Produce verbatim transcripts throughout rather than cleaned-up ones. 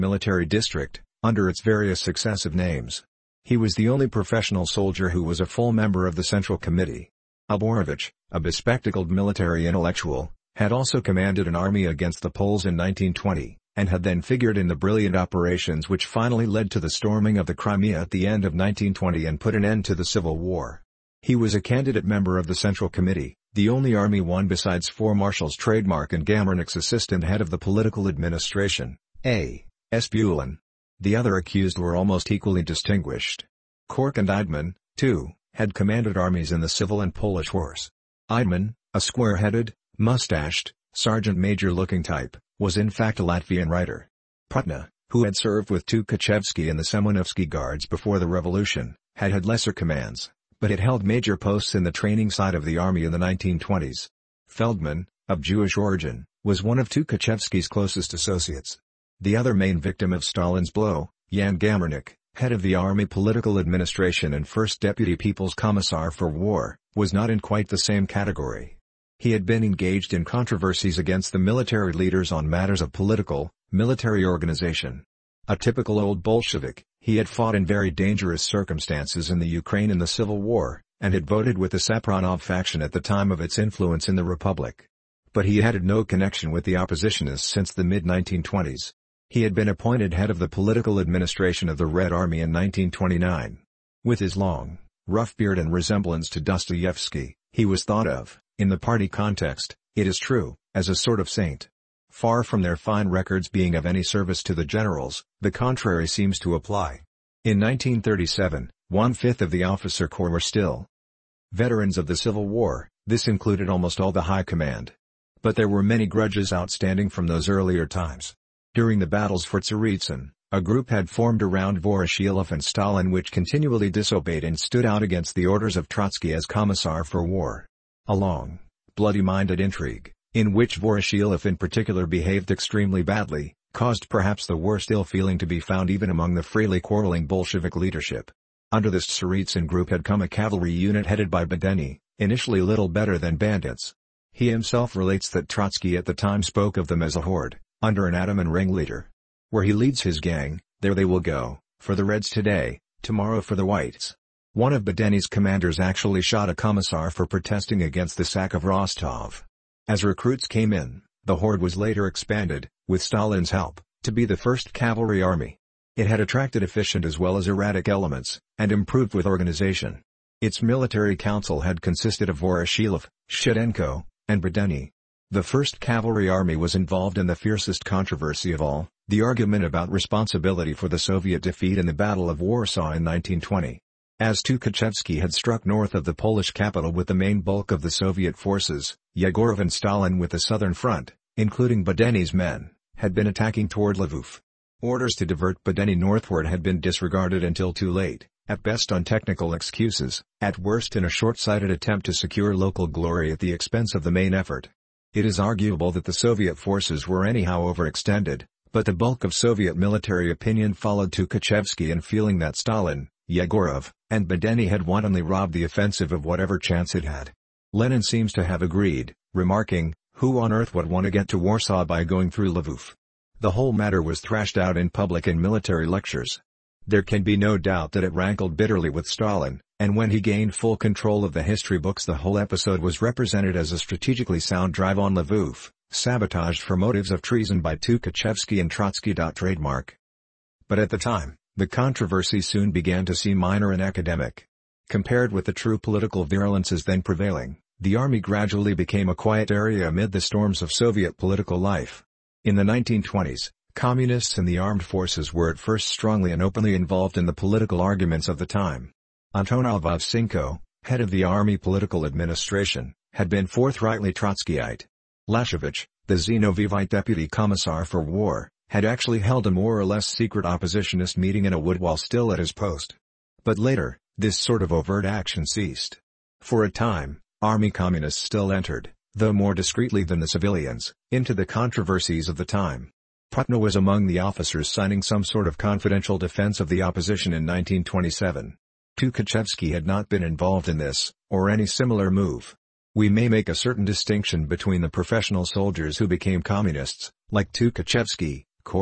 military district, under its various successive names. He was the only professional soldier who was a full member of the Central Committee. Alborovich, a bespectacled military intellectual, had also commanded an army against the Poles in nineteen twenty, and had then figured in the brilliant operations which finally led to the storming of the Crimea at the end of nineteen twenty and put an end to the Civil War. He was a candidate member of the Central Committee, the only army one besides four marshals Trademark and Gammernich's assistant head of the political administration, A. S. Bulin. The other accused were almost equally distinguished. Kork and Eidman, too, had commanded armies in the Civil and Polish Wars. Eidman, a square-headed, mustached, sergeant major-looking type, was in fact a Latvian writer. Putna, who had served with Tukhachevsky in the Semenovsky Guards before the revolution, had had lesser commands, but had held major posts in the training side of the army in the nineteen twenties. Feldman, of Jewish origin, was one of Tukhachevsky's closest associates. The other main victim of Stalin's blow, Jan Gammernich, head of the army political administration and first deputy People's Commissar for War, was not in quite the same category. He had been engaged in controversies against the military leaders on matters of political, military organization. A typical old Bolshevik, he had fought in very dangerous circumstances in the Ukraine in the Civil War, and had voted with the Sapronov faction at the time of its influence in the Republic. But he had had no connection with the oppositionists since the mid nineteen twenties. He had been appointed head of the political administration of the Red Army in nineteen twenty-nine. With his long, rough beard and resemblance to Dostoevsky, he was thought of, in the party context, it is true, as a sort of saint. Far from their fine records being of any service to the generals, the contrary seems to apply. In nineteen thirty-seven, one-fifth of the officer corps were still veterans of the Civil War. This included almost all the high command. But there were many grudges outstanding from those earlier times. During the battles for Tsaritsyn, a group had formed around Voroshilov and Stalin which continually disobeyed and stood out against the orders of Trotsky as Commissar for War. A long, bloody-minded intrigue, in which Voroshilov in particular behaved extremely badly, caused perhaps the worst ill-feeling to be found even among the freely quarreling Bolshevik leadership. Under this Tsaritsyn group had come a cavalry unit headed by Badeni, initially little better than bandits. He himself relates that Trotsky at the time spoke of them as a horde, under an ataman ringleader. Where he leads his gang, there they will go, for the Reds today, tomorrow for the Whites. One of Badeni's commanders actually shot a commissar for protesting against the sack of Rostov. As recruits came in, the horde was later expanded, with Stalin's help, to be the first cavalry army. It had attracted efficient as well as erratic elements, and improved with organization. Its military council had consisted of Voroshilov, Shchedenko, and Badeni. The first Cavalry Army was involved in the fiercest controversy of all, the argument about responsibility for the Soviet defeat in the Battle of Warsaw in nineteen twenty. As Tukhachevsky had struck north of the Polish capital with the main bulk of the Soviet forces, Yegorov and Stalin with the southern front, including Badeni's men, had been attacking toward Lvov. Orders to divert Badeni northward had been disregarded until too late, at best on technical excuses, at worst in a short-sighted attempt to secure local glory at the expense of the main effort. It is arguable that the Soviet forces were anyhow overextended, but the bulk of Soviet military opinion followed Tukhachevsky in feeling that Stalin, Yegorov, and Badeni had wantonly robbed the offensive of whatever chance it had. Lenin seems to have agreed, remarking, "Who on earth would want to get to Warsaw by going through Lvov?" The whole matter was thrashed out in public in military lectures. There can be no doubt that it rankled bitterly with Stalin, and when he gained full control of the history books the whole episode was represented as a strategically sound drive on Lvov, sabotaged for motives of treason by Tukhachevsky and Trotsky. Trademark. But at the time, the controversy soon began to seem minor and academic. Compared with the true political virulences then prevailing, the army gradually became a quiet area amid the storms of Soviet political life. In the nineteen twenties, communists and the armed forces were at first strongly and openly involved in the political arguments of the time. Anton Alvov-Sinko, head of the army political administration, had been forthrightly Trotskyite. Lashevich, the Zinoviev deputy commissar for war, had actually held a more or less secret oppositionist meeting in a wood while still at his post. But later, this sort of overt action ceased. For a time, army communists still entered, though more discreetly than the civilians, into the controversies of the time. Putna was among the officers signing some sort of confidential defense of the opposition in nineteen twenty-seven. Tukhachevsky had not been involved in this, or any similar move. We may make a certain distinction between the professional soldiers who became communists, like Tukhachevsky, Kork,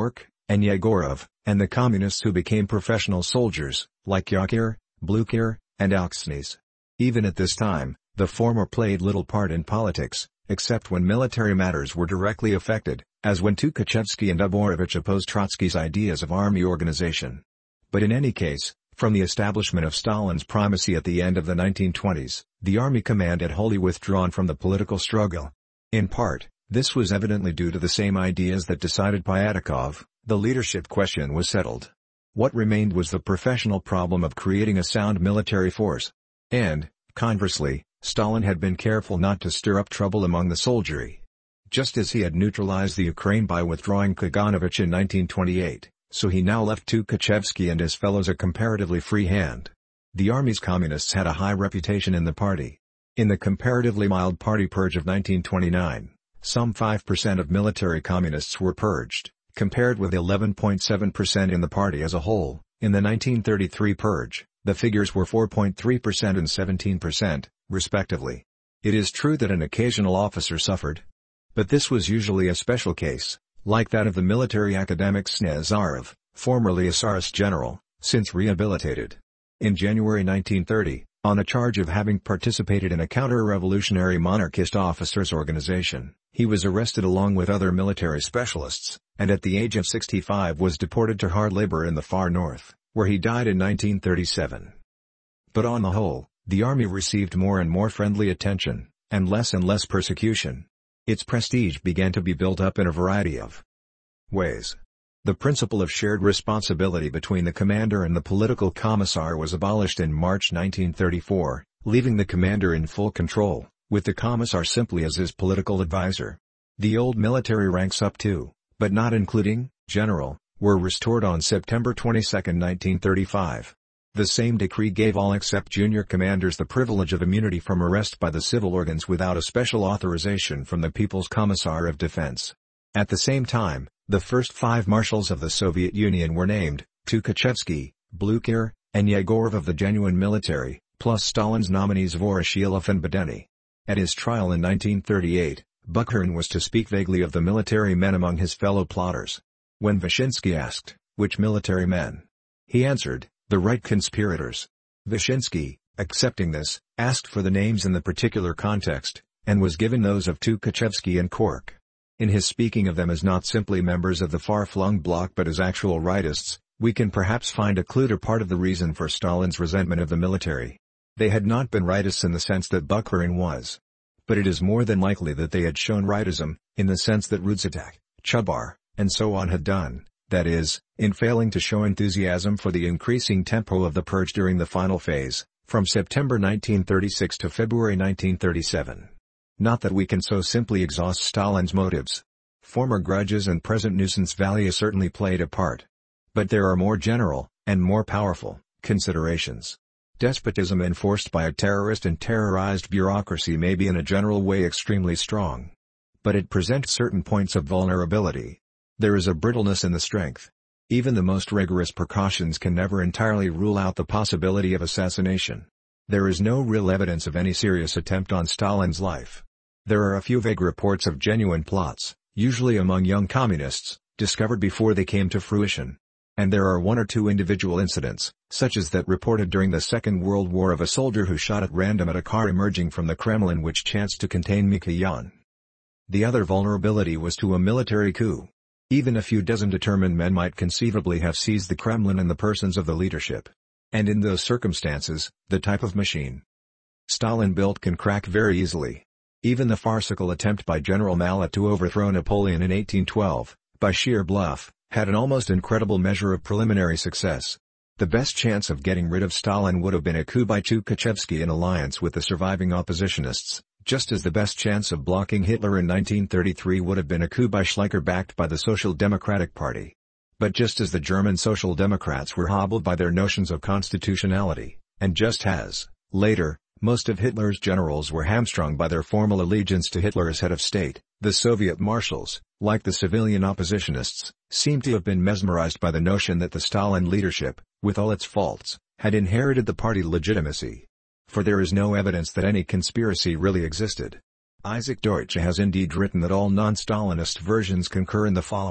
and Yegorov, and the communists who became professional soldiers, like Yakir, Blukir, and Alksnys. Even at this time, the former played little part in politics, except when military matters were directly affected, as when Tukhachevsky and Uborovich opposed Trotsky's ideas of army organization. But in any case, from the establishment of Stalin's primacy at the end of the nineteen twenties, the army command had wholly withdrawn from the political struggle. In part, this was evidently due to the same ideas that decided Pyatakov. The leadership question was settled. What remained was the professional problem of creating a sound military force. And, conversely, Stalin had been careful not to stir up trouble among the soldiery. Just as he had neutralized the Ukraine by withdrawing Kaganovich in nineteen twenty-eight, so he now left Tukhachevsky and his fellows a comparatively free hand. The army's communists had a high reputation in the party. In the comparatively mild party purge of nineteen twenty-nine, some five percent of military communists were purged, compared with eleven point seven percent in the party as a whole. In the nineteen thirty-three purge, the figures were four point three percent and seventeen percent, respectively. It is true that an occasional officer suffered. But this was usually a special case, like that of the military academic Snezarov, formerly a Tsarist general, since rehabilitated. In January nineteen thirty, on a charge of having participated in a counter-revolutionary monarchist officers' organization, he was arrested along with other military specialists, and at the age of sixty-five was deported to hard labor in the far north, where he died in nineteen thirty-seven. But on the whole, the army received more and more friendly attention, and less and less persecution. Its prestige began to be built up in a variety of ways. The principle of shared responsibility between the commander and the political commissar was abolished in March nineteen thirty-four, leaving the commander in full control, with the commissar simply as his political advisor. The old military ranks up to, but not including, general, were restored on September twenty-second, nineteen thirty-five. The same decree gave all except junior commanders the privilege of immunity from arrest by the civil organs without a special authorization from the People's Commissar of Defense. At the same time, the first five marshals of the Soviet Union were named, Tukhachevsky, Blukir, and Yegorov of the genuine military, plus Stalin's nominees Voroshilov and Badeni. At his trial in nineteen thirty-eight, Bukharin was to speak vaguely of the military men among his fellow plotters. When Vyshinsky asked, which military men? He answered, the right conspirators. Vyshinsky, accepting this, asked for the names in the particular context, and was given those of Tukhachevsky and Kork. In his speaking of them as not simply members of the far-flung bloc but as actual rightists, we can perhaps find a clue to part of the reason for Stalin's resentment of the military. They had not been rightists in the sense that Bukharin was. But it is more than likely that they had shown rightism, in the sense that Rudzatak, Chubar, and so on had done. That is, in failing to show enthusiasm for the increasing tempo of the purge during the final phase, from September nineteen thirty-six to February nineteen thirty-seven. Not that we can so simply exhaust Stalin's motives. Former grudges and present nuisance value certainly played a part. But there are more general, and more powerful, considerations. Despotism enforced by a terrorist and terrorized bureaucracy may be in a general way extremely strong. But it presents certain points of vulnerability. There is a brittleness in the strength. Even the most rigorous precautions can never entirely rule out the possibility of assassination. There is no real evidence of any serious attempt on Stalin's life. There are a few vague reports of genuine plots, usually among young communists, discovered before they came to fruition. And there are one or two individual incidents, such as that reported during the Second World War of a soldier who shot at random at a car emerging from the Kremlin which chanced to contain Mikoyan. The other vulnerability was to a military coup. Even a few dozen determined men might conceivably have seized the Kremlin in the persons of the leadership. And in those circumstances, the type of machine Stalin built can crack very easily. Even the farcical attempt by General Malat to overthrow Napoleon in eighteen twelve, by sheer bluff, had an almost incredible measure of preliminary success. The best chance of getting rid of Stalin would have been a coup by Tukhachevsky in alliance with the surviving oppositionists, just as the best chance of blocking Hitler in nineteen thirty-three would have been a coup by Schleicher backed by the Social Democratic Party. But just as the German Social Democrats were hobbled by their notions of constitutionality, and just as, later, most of Hitler's generals were hamstrung by their formal allegiance to Hitler as head of state, the Soviet marshals, like the civilian oppositionists, seem to have been mesmerized by the notion that the Stalin leadership, with all its faults, had inherited the party legitimacy. For there is no evidence that any conspiracy really existed. Isaac Deutsche has indeed written that all non-Stalinist versions concur in the following: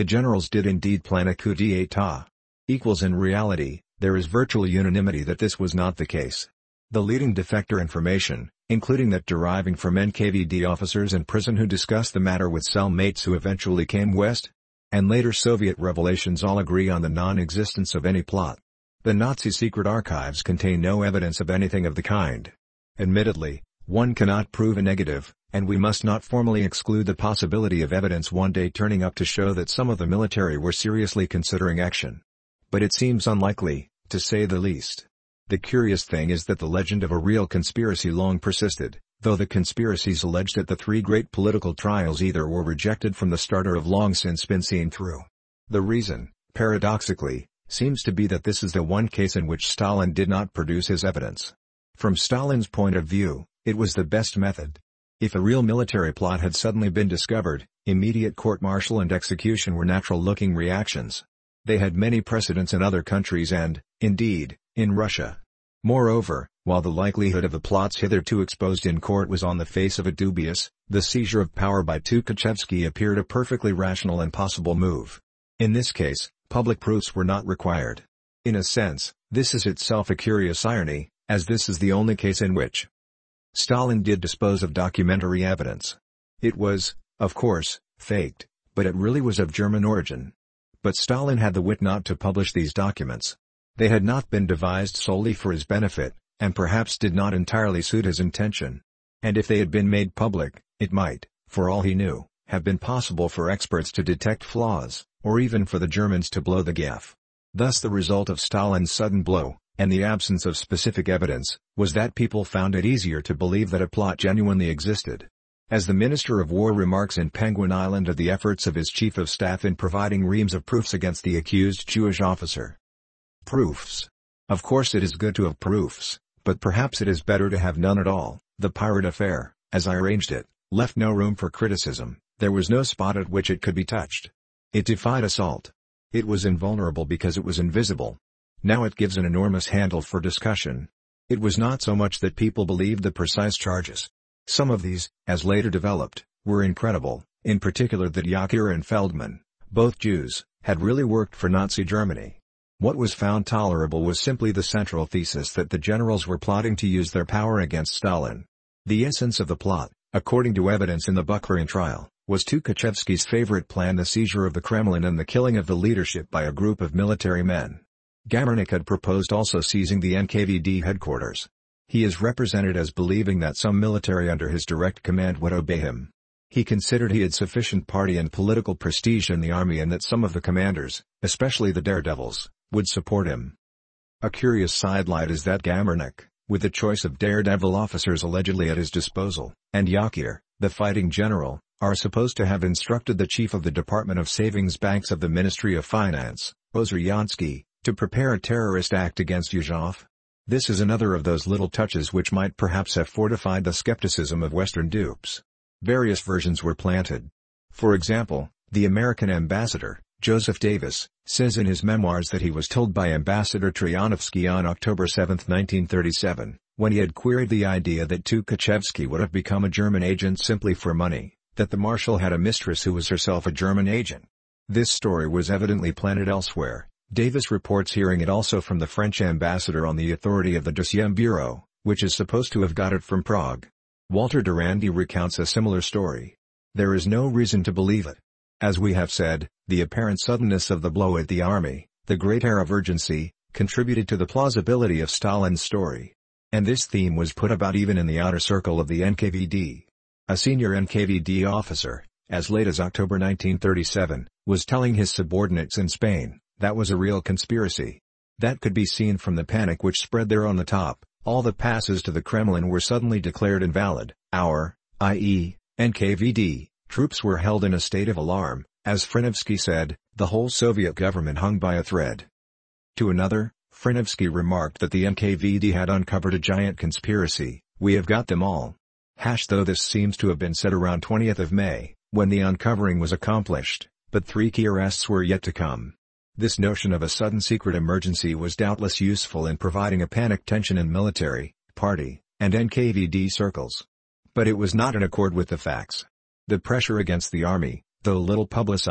The generals did indeed plan a coup d'état. Equals in reality, there is virtual unanimity that this was not the case. The leading defector information, including that deriving from N K V D officers in prison who discussed the matter with cellmates who eventually came west, and later Soviet revelations, all agree on the non-existence of any plot. The Nazi secret archives contain no evidence of anything of the kind. Admittedly, one cannot prove a negative, and we must not formally exclude the possibility of evidence one day turning up to show that some of the military were seriously considering action. But it seems unlikely, to say the least. The curious thing is that the legend of a real conspiracy long persisted, though the conspiracies alleged at the three great political trials either were rejected from the start or have long since been seen through. The reason, paradoxically, seems to be that this is the one case in which Stalin did not produce his evidence. From Stalin's point of view, it was the best method. If a real military plot had suddenly been discovered, immediate court-martial and execution were natural-looking reactions. They had many precedents in other countries and, indeed, in Russia. Moreover, while the likelihood of the plots hitherto exposed in court was on the face of it dubious, the seizure of power by Tukhachevsky appeared a perfectly rational and possible move. In this case, public proofs were not required. In a sense, this is itself a curious irony, as this is the only case in which Stalin did dispose of documentary evidence. It was, of course, faked, but it really was of German origin. But Stalin had the wit not to publish these documents. They had not been devised solely for his benefit, and perhaps did not entirely suit his intention. And if they had been made public, it might, for all he knew, have been possible for experts to detect flaws, or even for the Germans to blow the gaff. Thus the result of Stalin's sudden blow, and the absence of specific evidence, was that people found it easier to believe that a plot genuinely existed. As the Minister of War remarks in Penguin Island of the efforts of his Chief of Staff in providing reams of proofs against the accused Jewish officer. Proofs. Of course it is good to have proofs, but perhaps it is better to have none at all. The pirate affair, as I arranged it, left no room for criticism. There was no spot at which it could be touched. It defied assault. It was invulnerable because it was invisible. Now it gives an enormous handle for discussion. It was not so much that people believed the precise charges. Some of these, as later developed, were incredible, in particular that Yakier and Feldman, both Jews, had really worked for Nazi Germany. What was found tolerable was simply the central thesis that the generals were plotting to use their power against Stalin. The essence of the plot, according to evidence in the Bukharin trial, was Tukhachevsky's favorite plan: the seizure of the Kremlin and the killing of the leadership by a group of military men. Gamernik had proposed also seizing the N K V D headquarters. He is represented as believing that some military under his direct command would obey him. He considered he had sufficient party and political prestige in the army and that some of the commanders, especially the daredevils, would support him. A curious sidelight is that Gamernik, with the choice of daredevil officers allegedly at his disposal, and Yakier, the fighting general, are supposed to have instructed the chief of the Department of Savings Banks of the Ministry of Finance, Ozeryansky, to prepare a terrorist act against Yuzhov. This is another of those little touches which might perhaps have fortified the skepticism of Western dupes. Various versions were planted. For example, the American ambassador, Joseph Davis, says in his memoirs that he was told by Ambassador Troyanovsky on October seventh nineteen thirty-seven, when he had queried the idea that Tukhachevsky would have become a German agent simply for money, that the marshal had a mistress who was herself a German agent. This story was evidently planted elsewhere. Davis reports hearing it also from the French ambassador on the authority of the Deuxième Bureau, which is supposed to have got it from Prague. Walter Durandi recounts a similar story. There is no reason to believe it. As we have said, the apparent suddenness of the blow at the army, the great air of urgency, contributed to the plausibility of Stalin's story. And this theme was put about even in the outer circle of the N K V D. A senior N K V D officer, as late as October nineteen thirty-seven, was telling his subordinates in Spain that was a real conspiracy. That could be seen from the panic which spread there on the top. All the passes to the Kremlin were suddenly declared invalid. Our, that is, N K V D, troops were held in a state of alarm. As Frenovsky said, the whole Soviet government hung by a thread. To another, Frenovsky remarked that the N K V D had uncovered a giant conspiracy. We have got them all. Hash though this seems to have been said around twentieth of May, when the uncovering was accomplished, but three key arrests were yet to come. This notion of a sudden secret emergency was doubtless useful in providing a panic tension in military, party, and N K V D circles. But it was not in accord with the facts. The pressure against the army, though little publicized,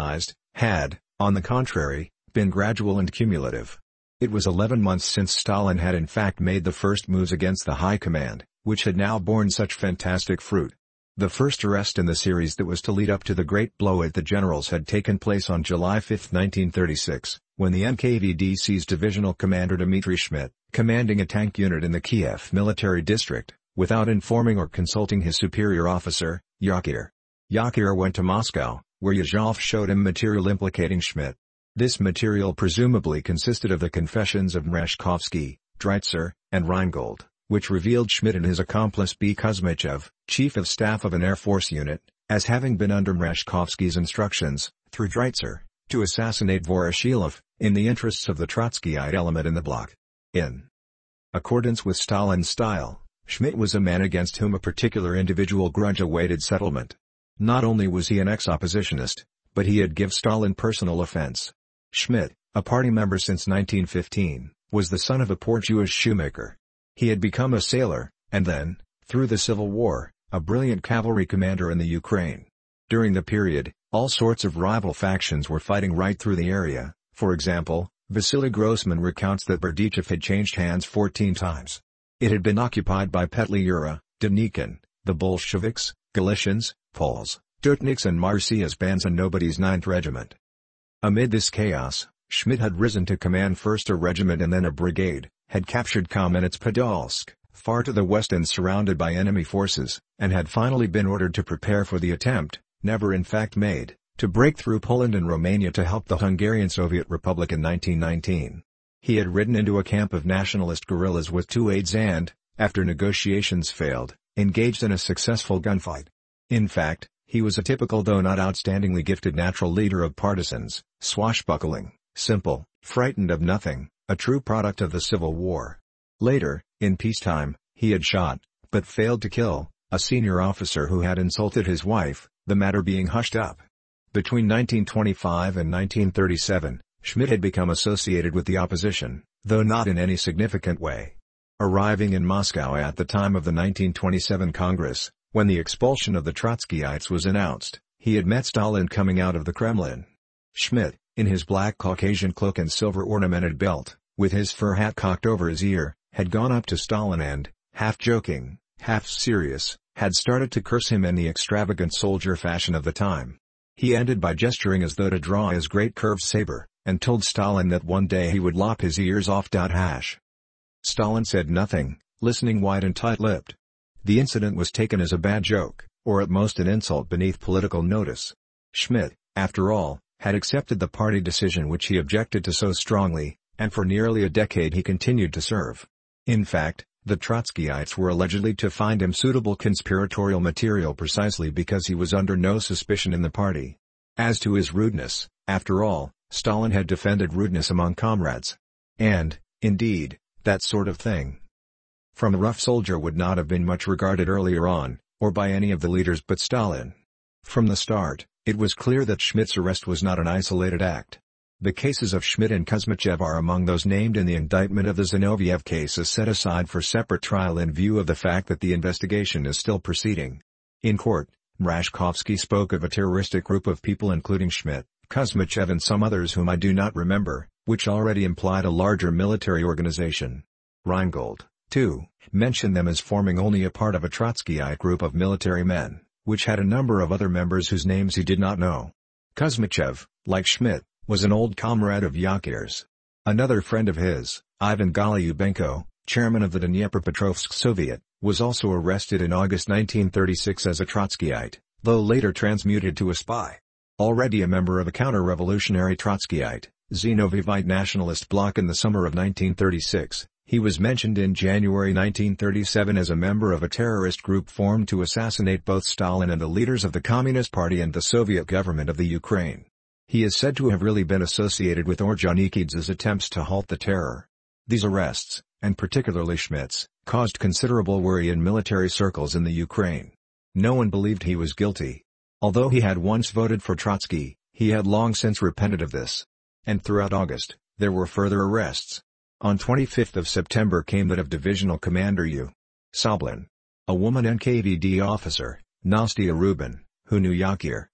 had, on the contrary, been gradual and cumulative. It was eleven months since Stalin had in fact made the first moves against the High Command, which had now borne such fantastic fruit. The first arrest in the series that was to lead up to the great blow at the generals had taken place on July fifth nineteen thirty-six, when the N K V D seized Divisional Commander Dmitry Schmidt, commanding a tank unit in the Kiev military district, without informing or consulting his superior officer, Yakir. Yakir went to Moscow, where Yezhov showed him material implicating Schmidt. This material presumably consisted of the confessions of Mreshkovsky, Dreitzer, and Reingold, which revealed Schmidt and his accomplice B. Kuzmichev, chief of staff of an Air Force unit, as having been under Mreshkovsky's instructions, through Dreitzer, to assassinate Voroshilov, in the interests of the Trotskyite element in the bloc. In accordance with Stalin's style, Schmidt was a man against whom a particular individual grudge awaited settlement. Not only was he an ex-oppositionist, but he had given Stalin personal offense. Schmidt, a party member since nineteen fifteen, was the son of a poor Jewish shoemaker. He had become a sailor, and then, through the Civil War, a brilliant cavalry commander in the Ukraine. During the period, all sorts of rival factions were fighting right through the area. For example, Vasily Grossman recounts that Berdichev had changed hands fourteen times. It had been occupied by Petliura, Denikin, the Bolsheviks, Galicians, Poles, Dutniks and Marcia's bands and Nobody's ninth Regiment. Amid this chaos, Schmidt had risen to command first a regiment and then a brigade, had captured Kamenets-Podolsk, far to the west and surrounded by enemy forces, and had finally been ordered to prepare for the attempt, never in fact made, to break through Poland and Romania to help the Hungarian Soviet Republic in nineteen nineteen. He had ridden into a camp of nationalist guerrillas with two aides and, after negotiations failed, engaged in a successful gunfight. In fact, he was a typical though not outstandingly gifted natural leader of partisans, swashbuckling, simple, frightened of nothing, a true product of the Civil War. Later, in peacetime, he had shot, but failed to kill, a senior officer who had insulted his wife, the matter being hushed up. Between nineteen twenty-five and nineteen thirty-seven, Schmidt had become associated with the opposition, though not in any significant way. Arriving in Moscow at the time of the nineteen twenty-seven Congress, when the expulsion of the Trotskyites was announced, he had met Stalin coming out of the Kremlin. Schmidt, in his black Caucasian cloak and silver-ornamented belt, with his fur hat cocked over his ear, had gone up to Stalin and, half joking, half serious, had started to curse him in the extravagant soldier fashion of the time. He ended by gesturing as though to draw his great curved saber, and told Stalin that one day he would lop his ears off. Hash. Stalin said nothing, listening wide and tight-lipped. The incident was taken as a bad joke, or at most an insult beneath political notice. Schmidt, after all, had accepted the party decision which he objected to so strongly, and for nearly a decade he continued to serve. In fact, the Trotskyites were allegedly to find him suitable conspiratorial material precisely because he was under no suspicion in the party. As to his rudeness, after all, Stalin had defended rudeness among comrades. And, indeed, that sort of thing from a rough soldier would not have been much regarded earlier on, or by any of the leaders but Stalin. From the start, it was clear that Schmidt's arrest was not an isolated act. The cases of Schmidt and Kuzmichev are among those named in the indictment of the Zinoviev case as set aside for separate trial in view of the fact that the investigation is still proceeding. In court, Mrashkovsky spoke of a terroristic group of people including Schmidt, Kuzmichev and some others whom I do not remember, which already implied a larger military organization. Reingold, too, mentioned them as forming only a part of a Trotskyite group of military men, which had a number of other members whose names he did not know. Kuzmichev, like Schmidt, was an old comrade of Yakir's. Another friend of his, Ivan Golubenko, chairman of the Dnepropetrovsk Soviet, was also arrested in August nineteen thirty-six as a Trotskyite, though later transmuted to a spy. Already a member of a counter-revolutionary Trotskyite, Zinoviev nationalist bloc in the summer of nineteen thirty-six, he was mentioned in January nineteen thirty-seven as a member of a terrorist group formed to assassinate both Stalin and the leaders of the Communist Party and the Soviet government of the Ukraine. He is said to have really been associated with Ordzhonikidze's attempts to halt the terror. These arrests, and particularly Schmidt's, caused considerable worry in military circles in the Ukraine. No one believed he was guilty. Although he had once voted for Trotsky, he had long since repented of this. And throughout August, there were further arrests. On twenty-fifth of September came that of Divisional Commander U. Soblin. A woman N K V D officer, Nastia Rubin, who knew Yakir,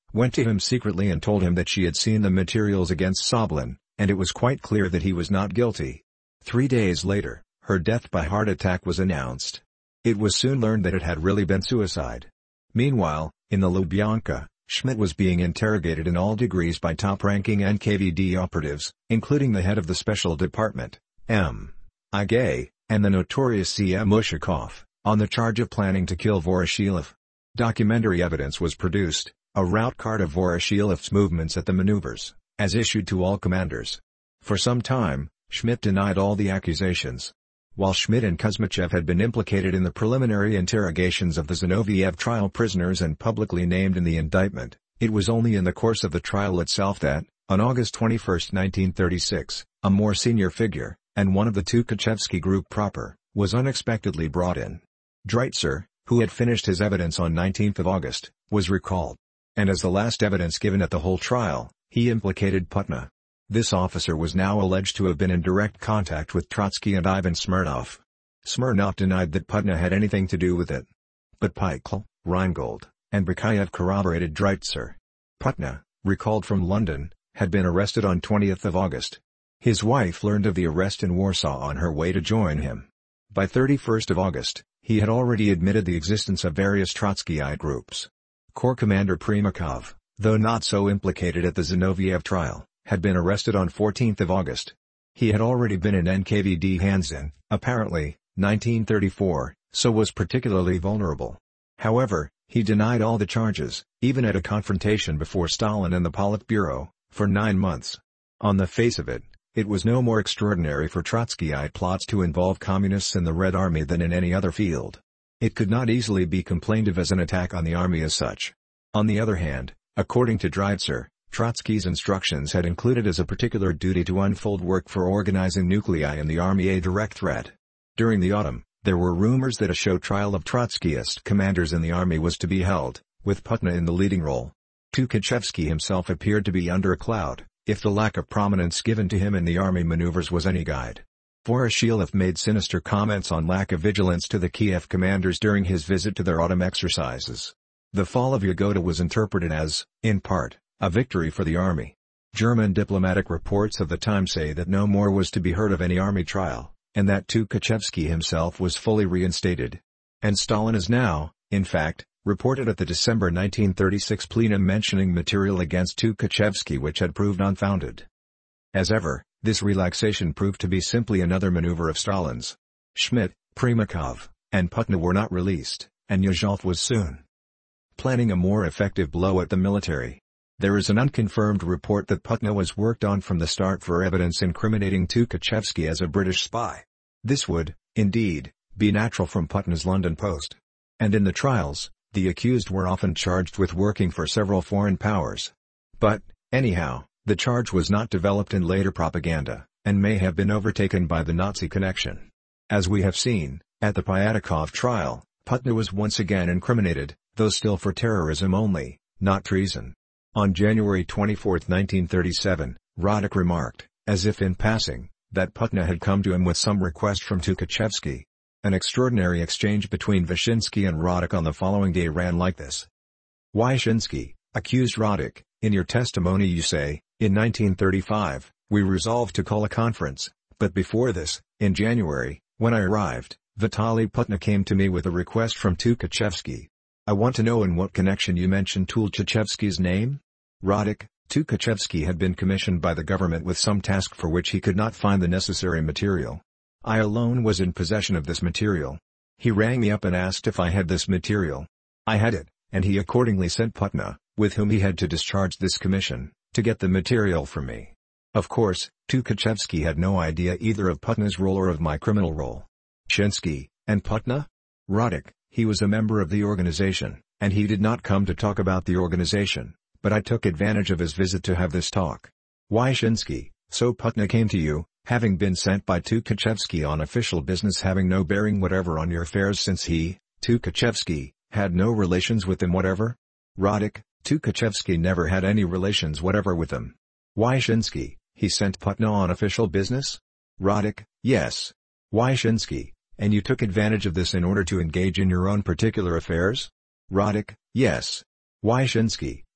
went to him secretly and told him that she had seen the materials against Sobolin, and it was quite clear that he was not guilty. Three days later, her death by heart attack was announced. It was soon learned that it had really been suicide. Meanwhile, in the Lubyanka, Schmidt was being interrogated in all degrees by top-ranking N K V D operatives, including the head of the Special Department, M. I. Gay, and the notorious C M Ushakov, on the charge of planning to kill Voroshilov. Documentary evidence was produced, a route card of Voroshilov's movements at the maneuvers, as issued to all commanders. For some time, Schmidt denied all the accusations. While Schmidt and Kuzmichev had been implicated in the preliminary interrogations of the Zinoviev trial prisoners and publicly named in the indictment, it was only in the course of the trial itself that, on August twenty-first nineteen thirty-six, a more senior figure, and one of the Tukhachevsky group proper, was unexpectedly brought in. Dreitzer, who had finished his evidence on nineteenth of August, was recalled. And as the last evidence given at the whole trial, he implicated Putna. This officer was now alleged to have been in direct contact with Trotsky and Ivan Smirnov. Smirnov denied that Putna had anything to do with it. But Pikl, Reingold, and Bakayev corroborated Dreitzer. Putna, recalled from London, had been arrested on twentieth of August. His wife learned of the arrest in Warsaw on her way to join him. By thirty-first of August, he had already admitted the existence of various Trotskyite groups. Corps Commander Primakov, though not so implicated at the Zinoviev trial, had been arrested on fourteenth of August. He had already been in N K V D hands in, apparently, nineteen thirty-four, so was particularly vulnerable. However, he denied all the charges, even at a confrontation before Stalin and the Politburo, for nine months. On the face of it, it was no more extraordinary for Trotskyite plots to involve communists in the Red Army than in any other field. It could not easily be complained of as an attack on the army as such. On the other hand, according to Dreitzer, Trotsky's instructions had included as a particular duty to unfold work for organizing nuclei in the army a direct threat. During the autumn, there were rumors that a show trial of Trotskyist commanders in the army was to be held, with Putna in the leading role. Tukhachevsky himself appeared to be under a cloud, if the lack of prominence given to him in the army maneuvers was any guide. Voroshilov made sinister comments on lack of vigilance to the Kiev commanders during his visit to their autumn exercises. The fall of Yagoda was interpreted as, in part, a victory for the army. German diplomatic reports of the time say that no more was to be heard of any army trial, and that Tukhachevsky himself was fully reinstated. And Stalin is now, in fact, reported at the December nineteen thirty-six plenum mentioning material against Tukhachevsky which had proved unfounded. As ever, this relaxation proved to be simply another maneuver of Stalin's. Schmidt, Primakov, and Putna were not released, and Yezhov was soon planning a more effective blow at the military. There is an unconfirmed report that Putna was worked on from the start for evidence incriminating Tukhachevsky as a British spy. This would, indeed, be natural from Putna's London post. And in the trials, the accused were often charged with working for several foreign powers. But, anyhow, the charge was not developed in later propaganda, and may have been overtaken by the Nazi connection. As we have seen, at the Pyatakov trial, Putna was once again incriminated, though still for terrorism only, not treason. On January twenty-fourth nineteen thirty-seven, Radek remarked, as if in passing, that Putna had come to him with some request from Tukhachevsky. An extraordinary exchange between Vyshinsky and Radek on the following day ran like this. Wyshinsky, accused Radek, in your testimony you say, in nineteen thirty-five, we resolved to call a conference, but before this, in January, when I arrived, Vitaly Putna came to me with a request from Tukhachevsky. I want to know in what connection you mentioned Tukhachevsky's name? Radek, Tukhachevsky had been commissioned by the government with some task for which he could not find the necessary material. I alone was in possession of this material. He rang me up and asked if I had this material. I had it, and he accordingly sent Putna, with whom he had to discharge this commission, to get the material from me. Of course, Tukhachevsky had no idea either of Putna's role or of my criminal role. Shinsky, and Putna? Radek, he was a member of the organization, and he did not come to talk about the organization, but I took advantage of his visit to have this talk. Wyshinsky, so Putna came to you, having been sent by Tukhachevsky on official business having no bearing whatever on your affairs since he, Tukhachevsky, had no relations with him whatever? Radek, Tukhachevsky never had any relations whatever with him. Wyshinsky, he sent Putna on official business? Radek, yes. Wyshinsky, and you took advantage of this in order to engage in your own particular affairs? Radek, yes. Wyshinsky,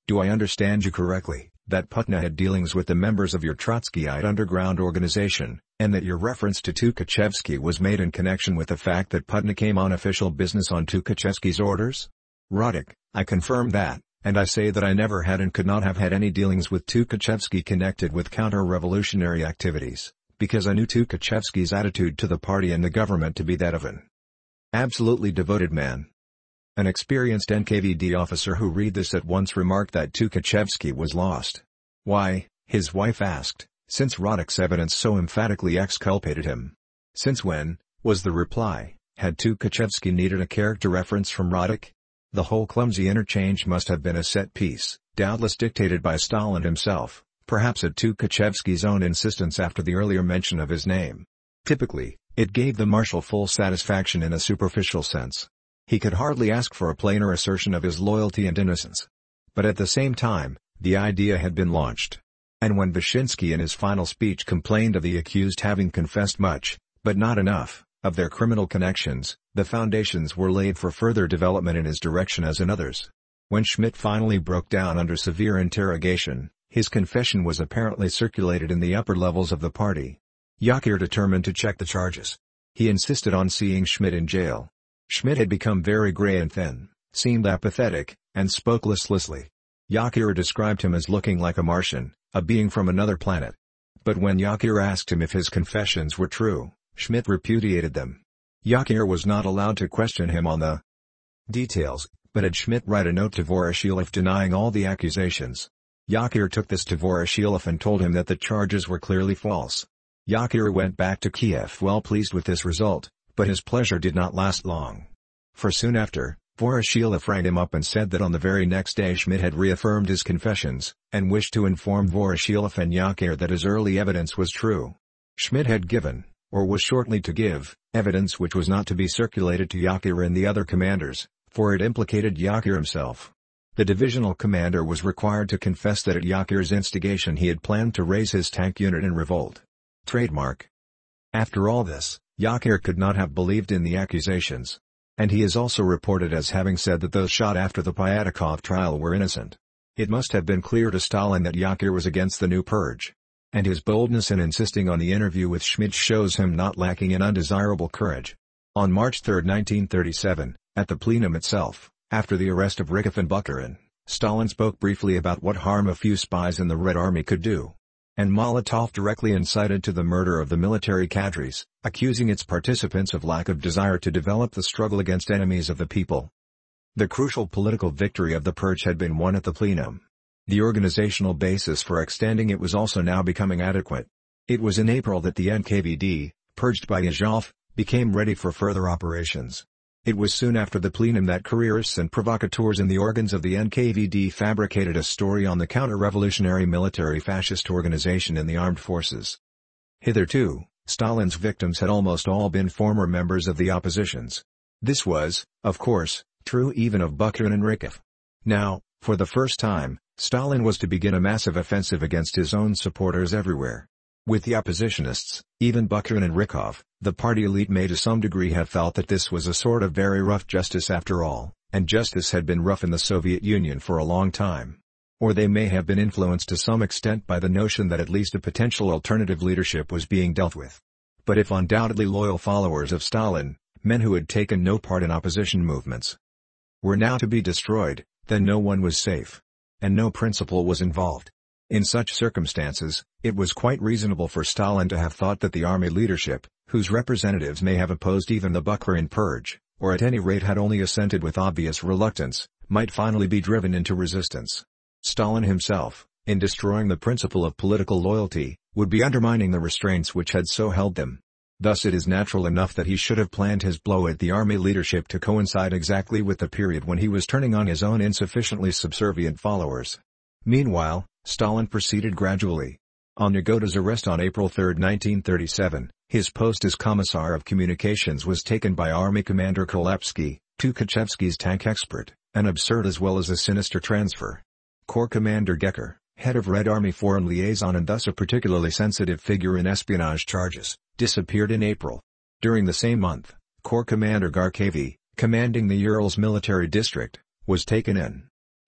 Do I understand you correctly, that Putna had dealings with the members of your Trotskyite underground organization, and that your reference to Tukhachevsky was made in connection with the fact that Putna came on official business on Tukhachevsky's orders? Roddick, I confirm that, and I say that I never had and could not have had any dealings with Tukhachevsky connected with counter-revolutionary activities, because I knew Tukhachevsky's attitude to the party and the government to be that of an absolutely devoted man. An experienced N K V D officer who read this at once remarked that Tukhachevsky was lost. Why, his wife asked, since Roddick's evidence so emphatically exculpated him. Since when, was the reply, had Tukhachevsky needed a character reference from Roddick? The whole clumsy interchange must have been a set piece, doubtless dictated by Stalin himself, perhaps at Tukhachevsky's own insistence after the earlier mention of his name. Typically, it gave the marshal full satisfaction in a superficial sense. He could hardly ask for a plainer assertion of his loyalty and innocence. But at the same time, the idea had been launched. And when Vyshinsky in his final speech complained of the accused having confessed much, but not enough, of their criminal connections, the foundations were laid for further development in his direction as in others. When Schmidt finally broke down under severe interrogation, his confession was apparently circulated in the upper levels of the party. Yakir determined to check the charges. He insisted on seeing Schmidt in jail. Schmidt had become very gray and thin, seemed apathetic, and spoke listlessly. Yakir described him as looking like a Martian, a being from another planet. But when Yakir asked him if his confessions were true, Schmidt repudiated them. Yakir was not allowed to question him on the details, but had Schmidt write a note to Voroshilov denying all the accusations. Yakir took this to Voroshilov and told him that the charges were clearly false. Yakir went back to Kiev well pleased with this result, but his pleasure did not last long. For soon after, Voroshilov rang him up and said that on the very next day Schmidt had reaffirmed his confessions, and wished to inform Voroshilov and Yakir that his early evidence was true. Schmidt had given, or was shortly to give, evidence which was not to be circulated to Yakir and the other commanders, for it implicated Yakir himself. The divisional commander was required to confess that at Yakir's instigation he had planned to raise his tank unit in revolt. Trademark. After all this, Yakir could not have believed in the accusations. And he is also reported as having said that those shot after the Pyatakov trial were innocent. It must have been clear to Stalin that Yakir was against the new purge. And his boldness in insisting on the interview with Schmidt shows him not lacking in undesirable courage. On March third nineteen thirty-seven, at the plenum itself, after the arrest of Rykov and Bukharin, Stalin spoke briefly about what harm a few spies in the Red Army could do. And Molotov directly incited to the murder of the military cadres, accusing its participants of lack of desire to develop the struggle against enemies of the people. The crucial political victory of the purge had been won at the plenum. The organizational basis for extending it was also now becoming adequate. It was in April that the N K V D, purged by Yezhov, became ready for further operations. It was soon after the plenum that careerists and provocateurs in the organs of the N K V D fabricated a story on the counter-revolutionary military fascist organization in the armed forces. Hitherto, Stalin's victims had almost all been former members of the oppositions. This was, of course, true even of Bukharin and Rykov. Now, for the first time, Stalin was to begin a massive offensive against his own supporters everywhere. With the oppositionists, even Bukharin and Rykov, the party elite may to some degree have felt that this was a sort of very rough justice after all, and justice had been rough in the Soviet Union for a long time. Or they may have been influenced to some extent by the notion that at least a potential alternative leadership was being dealt with. But if undoubtedly loyal followers of Stalin, men who had taken no part in opposition movements, were now to be destroyed, then no one was safe. And no principle was involved. In such circumstances, it was quite reasonable for Stalin to have thought that the army leadership, whose representatives may have opposed even the Bukharin purge, or at any rate had only assented with obvious reluctance, might finally be driven into resistance. Stalin himself, in destroying the principle of political loyalty, would be undermining the restraints which had so held them. Thus it is natural enough that he should have planned his blow at the army leadership to coincide exactly with the period when he was turning on his own insufficiently subservient followers. Meanwhile, Stalin proceeded gradually. On Yagoda's arrest on April third nineteen thirty-seven, his post as Commissar of Communications was taken by Army Commander Kolepsky, Tukhachevsky's tank expert, an absurd as well as a sinister transfer. Corps Commander Gekker, head of Red Army Foreign Liaison and thus a particularly sensitive figure in espionage charges, disappeared in April. During the same month, Corps Commander Garkevy, commanding the Urals military district, was taken in.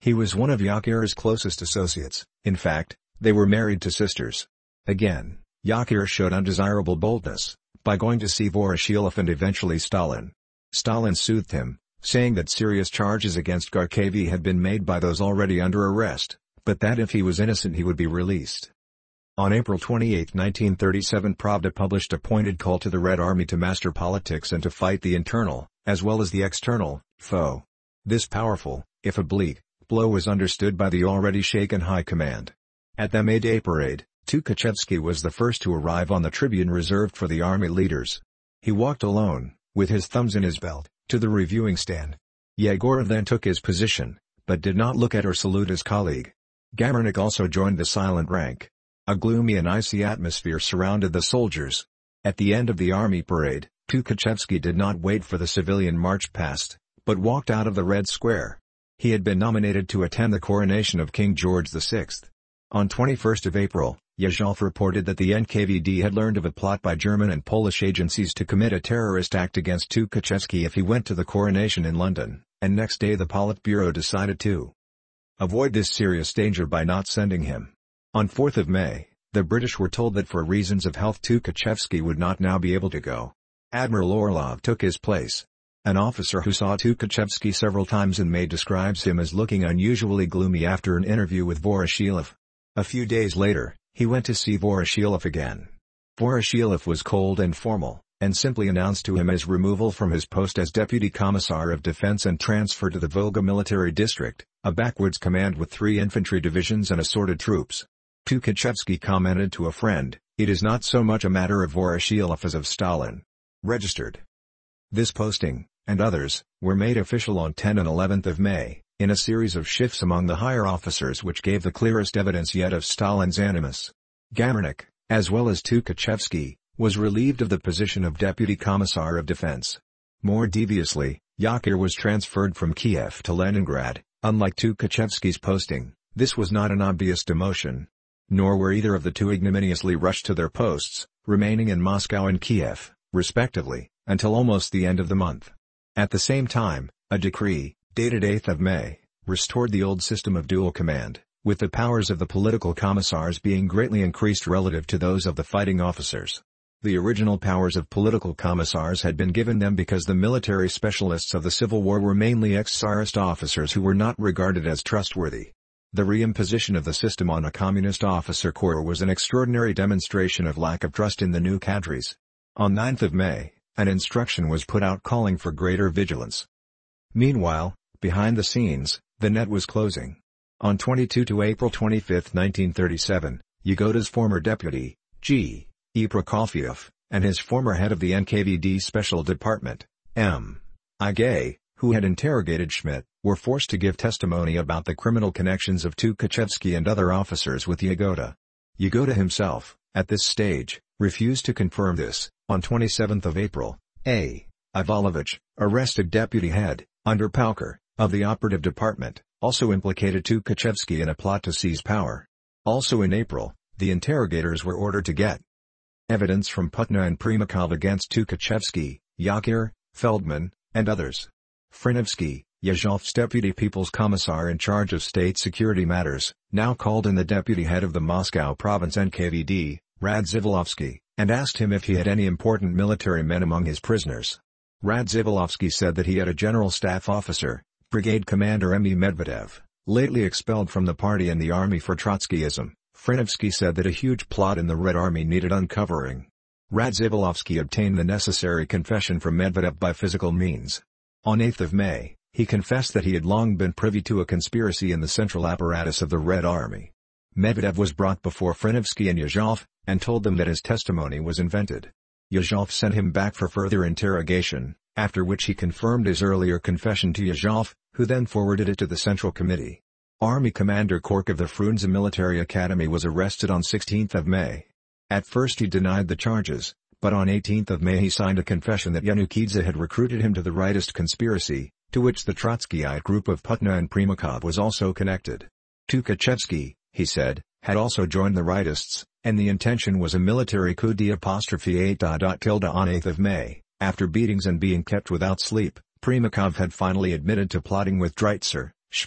He was one of Yakir's closest associates. In fact, they were married to sisters. Again, Yakir showed undesirable boldness by going to see Voroshilov and eventually Stalin. Stalin soothed him, saying that serious charges against Garkevy had been made by those already under arrest, but that if he was innocent he would be released. On April twenty-eighth, nineteen thirty-seven, Pravda published a pointed call to the Red Army to master politics and to fight the internal, as well as the external, foe. This powerful, if oblique, blow was understood by the already shaken High Command. At the May Day parade, Tukhachevsky was the first to arrive on the tribune reserved for the army leaders. He walked alone, with his thumbs in his belt, to the reviewing stand. Yegorov then took his position, but did not look at or salute his colleague. Gamernik also joined the silent rank. A gloomy and icy atmosphere surrounded the soldiers. At the end of the army parade, Tukhachevsky did not wait for the civilian march past, but walked out of the Red Square. He had been nominated to attend the coronation of King George the sixth. On twenty-first of April, Yezhov reported that the N K V D had learned of a plot by German and Polish agencies to commit a terrorist act against Tukhachevsky if he went to the coronation in London, and next day the Politburo decided to avoid this serious danger by not sending him. On fourth of May, the British were told that for reasons of health Tukhachevsky would not now be able to go. Admiral Orlov took his place. An officer who saw Tukhachevsky several times in May describes him as looking unusually gloomy after an interview with Voroshilov. A few days later, he went to see Voroshilov again. Voroshilov was cold and formal, and simply announced to him his removal from his post as Deputy Commissar of Defense and transfer to the Volga Military District, a backwards command with three infantry divisions and assorted troops. Tukhachevsky commented to a friend, "It is not so much a matter of Voroshilov as of Stalin." Registered. This posting, and others, were made official on tenth and eleventh of May, in a series of shifts among the higher officers which gave the clearest evidence yet of Stalin's animus. Gamernik, as well as Tukhachevsky, was relieved of the position of Deputy Commissar of Defense. More deviously, Yakir was transferred from Kiev to Leningrad. Unlike Tukhachevsky's posting, this was not an obvious demotion. Nor were either of the two ignominiously rushed to their posts, remaining in Moscow and Kiev, respectively, until almost the end of the month. At the same time, a decree, dated eighth of May, restored the old system of dual command, with the powers of the political commissars being greatly increased relative to those of the fighting officers. The original powers of political commissars had been given them because the military specialists of the Civil War were mainly ex-Tsarist officers who were not regarded as trustworthy. The reimposition of the system on a communist officer corps was an extraordinary demonstration of lack of trust in the new cadres. On ninth of May, an instruction was put out calling for greater vigilance. Meanwhile, behind the scenes, the net was closing. On twenty-second to April twenty-fifth, nineteen thirty-seven, Yagoda's former deputy, G. E. Prokofiev, and his former head of the N K V D Special Department, M. I. Gay, who had interrogated Schmidt, were forced to give testimony about the criminal connections of Tukhachevsky and other officers with Yagoda. Yagoda himself, at this stage, refused to confirm this. On twenty-seventh of April, A. Ivalovich, arrested deputy head, under Pauker, of the operative department, also implicated Tukhachevsky in a plot to seize power. Also in April, the interrogators were ordered to get evidence from Putna and Primakov against Tukhachevsky, Yakir, Feldman, and others. Frinevsky, Yezhov's deputy people's commissar in charge of state security matters, now called in the deputy head of the Moscow province N K V D, Radzivilovsky, and asked him if he had any important military men among his prisoners. Radzivilovsky said that he had a general staff officer, brigade commander M E Medvedev, lately expelled from the party and the army for Trotskyism. Frinevsky said that a huge plot in the Red Army needed uncovering. Radzivilovsky obtained the necessary confession from Medvedev by physical means. On eighth of May, he confessed that he had long been privy to a conspiracy in the central apparatus of the Red Army. Medvedev was brought before Frinevsky and Yezhov, and told them that his testimony was invented. Yezhov sent him back for further interrogation, after which he confirmed his earlier confession to Yezhov, who then forwarded it to the Central Committee. Army Commander Kork of the Frunze Military Academy was arrested on sixteenth of May. At first he denied the charges, but on eighteenth of May he signed a confession that Yanukidze had recruited him to the rightist conspiracy, to which the Trotskyite group of Putna and Primakov was also connected. Tukhachevsky, he said, had also joined the rightists, and the intention was a military coup d'apostrophe on eighth of May. After beatings and being kept without sleep, Primakov had finally admitted to plotting with Dreitzer, Schmidt,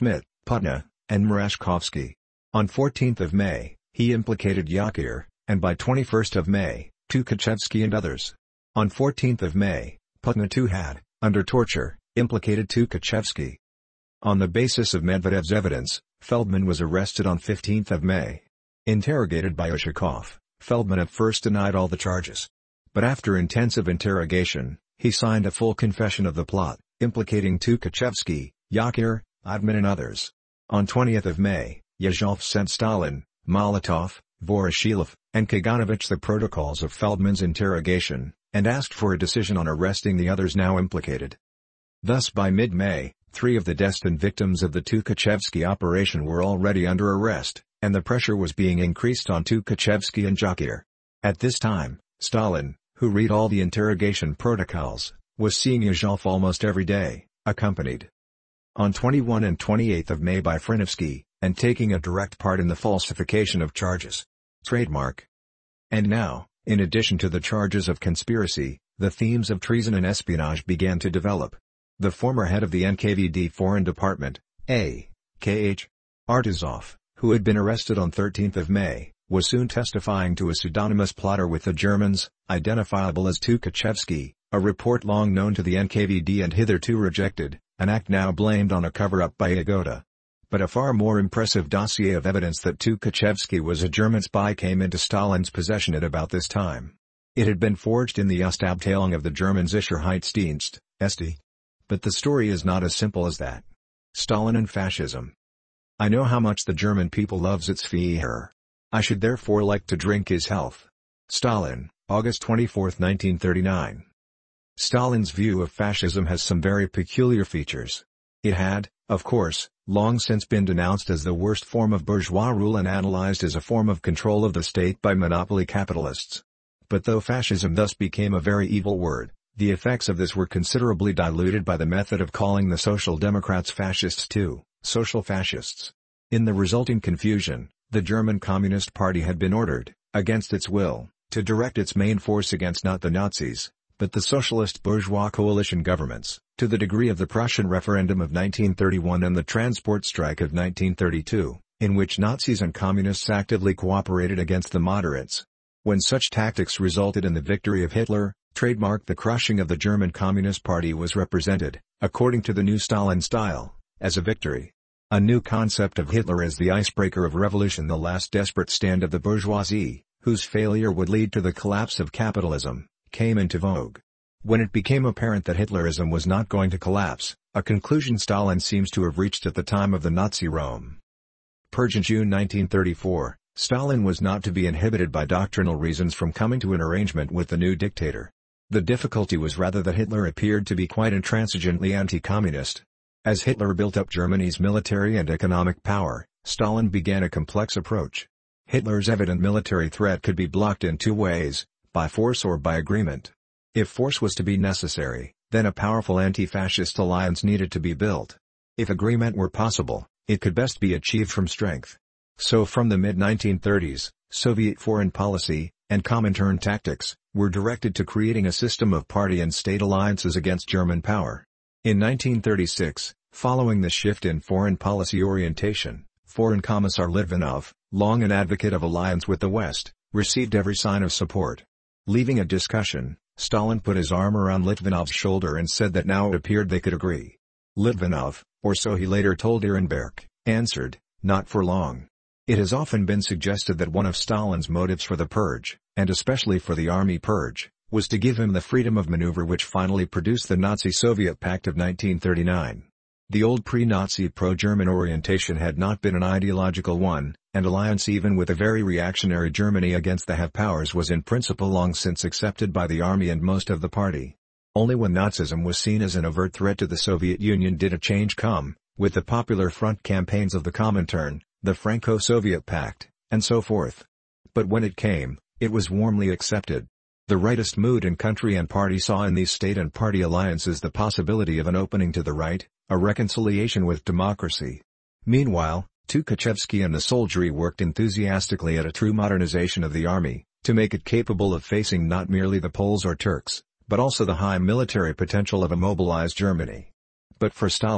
Putna, and Merezhkovsky. On fourteenth of May, he implicated Yakir, and by twenty-first of May, Tukhachevsky and others. On fourteenth of May, Putna too had, under torture, implicated Tukhachevsky. On the basis of Medvedev's evidence, Feldman was arrested on fifteenth of May. Interrogated by Ushakov, Feldman at first denied all the charges. But after intensive interrogation, he signed a full confession of the plot, implicating Tukhachevsky, Yakir, Admin and others. On twentieth of May, Yezhov sent Stalin, Molotov, Voroshilov, and Kaganovich the protocols of Feldman's interrogation, and asked for a decision on arresting the others now implicated. Thus by mid-May, three of the destined victims of the Tukhachevsky operation were already under arrest, and the pressure was being increased on Tukhachevsky and Yakir. At this time, Stalin, who read all the interrogation protocols, was seeing Yezhov almost every day, accompanied on twenty-first and twenty-eighth of May by Frenovsky, and taking a direct part in the falsification of charges. Trademark. And now, in addition to the charges of conspiracy, the themes of treason and espionage began to develop. The former head of the N K V D Foreign Department, A. K H. Artizov, who had been arrested on thirteenth of May, was soon testifying to a pseudonymous plotter with the Germans, identifiable as Tukhachevsky, a report long known to the N K V D and hitherto rejected, an act now blamed on a cover-up by Yagoda. But a far more impressive dossier of evidence that Tukhachevsky was a German spy came into Stalin's possession at about this time. It had been forged in the Ostabteilung of the German Sicherheitsdienst, S D. But the story is not as simple as that. Stalin and Fascism. I know how much the German people loves its Führer. I should therefore like to drink his health. Stalin, August twenty-fourth nineteen thirty-nine. Stalin's view of fascism has some very peculiar features. It had, of course, long since been denounced as the worst form of bourgeois rule and analyzed as a form of control of the state by monopoly capitalists. But though fascism thus became a very evil word, the effects of this were considerably diluted by the method of calling the Social Democrats fascists too, social fascists. In the resulting confusion, the German Communist Party had been ordered, against its will, to direct its main force against not the Nazis, but the socialist bourgeois coalition governments, to the degree of the Prussian referendum of nineteen thirty-one and the transport strike of nineteen thirty-two, in which Nazis and Communists actively cooperated against the moderates. When such tactics resulted in the victory of Hitler, trademark the crushing of the German Communist Party was represented, according to the new Stalin style, as a victory. A new concept of Hitler as the icebreaker of revolution, the last desperate stand of the bourgeoisie, whose failure would lead to the collapse of capitalism, came into vogue. When it became apparent that Hitlerism was not going to collapse, a conclusion Stalin seems to have reached at the time of the Nazi Rome Purge in June nineteen thirty-four, Stalin was not to be inhibited by doctrinal reasons from coming to an arrangement with the new dictator. The difficulty was rather that Hitler appeared to be quite intransigently anti-communist. As Hitler built up Germany's military and economic power, Stalin began a complex approach. Hitler's evident military threat could be blocked in two ways, by force or by agreement. If force was to be necessary, then a powerful anti-fascist alliance needed to be built. If agreement were possible, it could best be achieved from strength. So from the mid nineteen thirties, Soviet foreign policy, and Comintern tactics, were directed to creating a system of party and state alliances against German power. In nineteen thirty-six, following the shift in foreign policy orientation, Foreign Commissar Litvinov, long an advocate of alliance with the West, received every sign of support. Leaving a discussion, Stalin put his arm around Litvinov's shoulder and said that now it appeared they could agree. Litvinov, or so he later told Ehrenberg, answered, "Not for long." It has often been suggested that one of Stalin's motives for the purge, and especially for the army purge, was to give him the freedom of maneuver which finally produced the Nazi-Soviet Pact of nineteen thirty-nine. The old pre-Nazi pro-German orientation had not been an ideological one, and alliance even with a very reactionary Germany against the have-powers was in principle long since accepted by the army and most of the party. Only when Nazism was seen as an overt threat to the Soviet Union did a change come, with the Popular Front campaigns of the Comintern, the Franco-Soviet Pact, and so forth. But when it came, it was warmly accepted. The rightist mood in country and party saw in these state and party alliances the possibility of an opening to the right, a reconciliation with democracy. Meanwhile, Tukhachevsky and the soldiery worked enthusiastically at a true modernization of the army, to make it capable of facing not merely the Poles or Turks, but also the high military potential of a mobilized Germany. But for Stalin,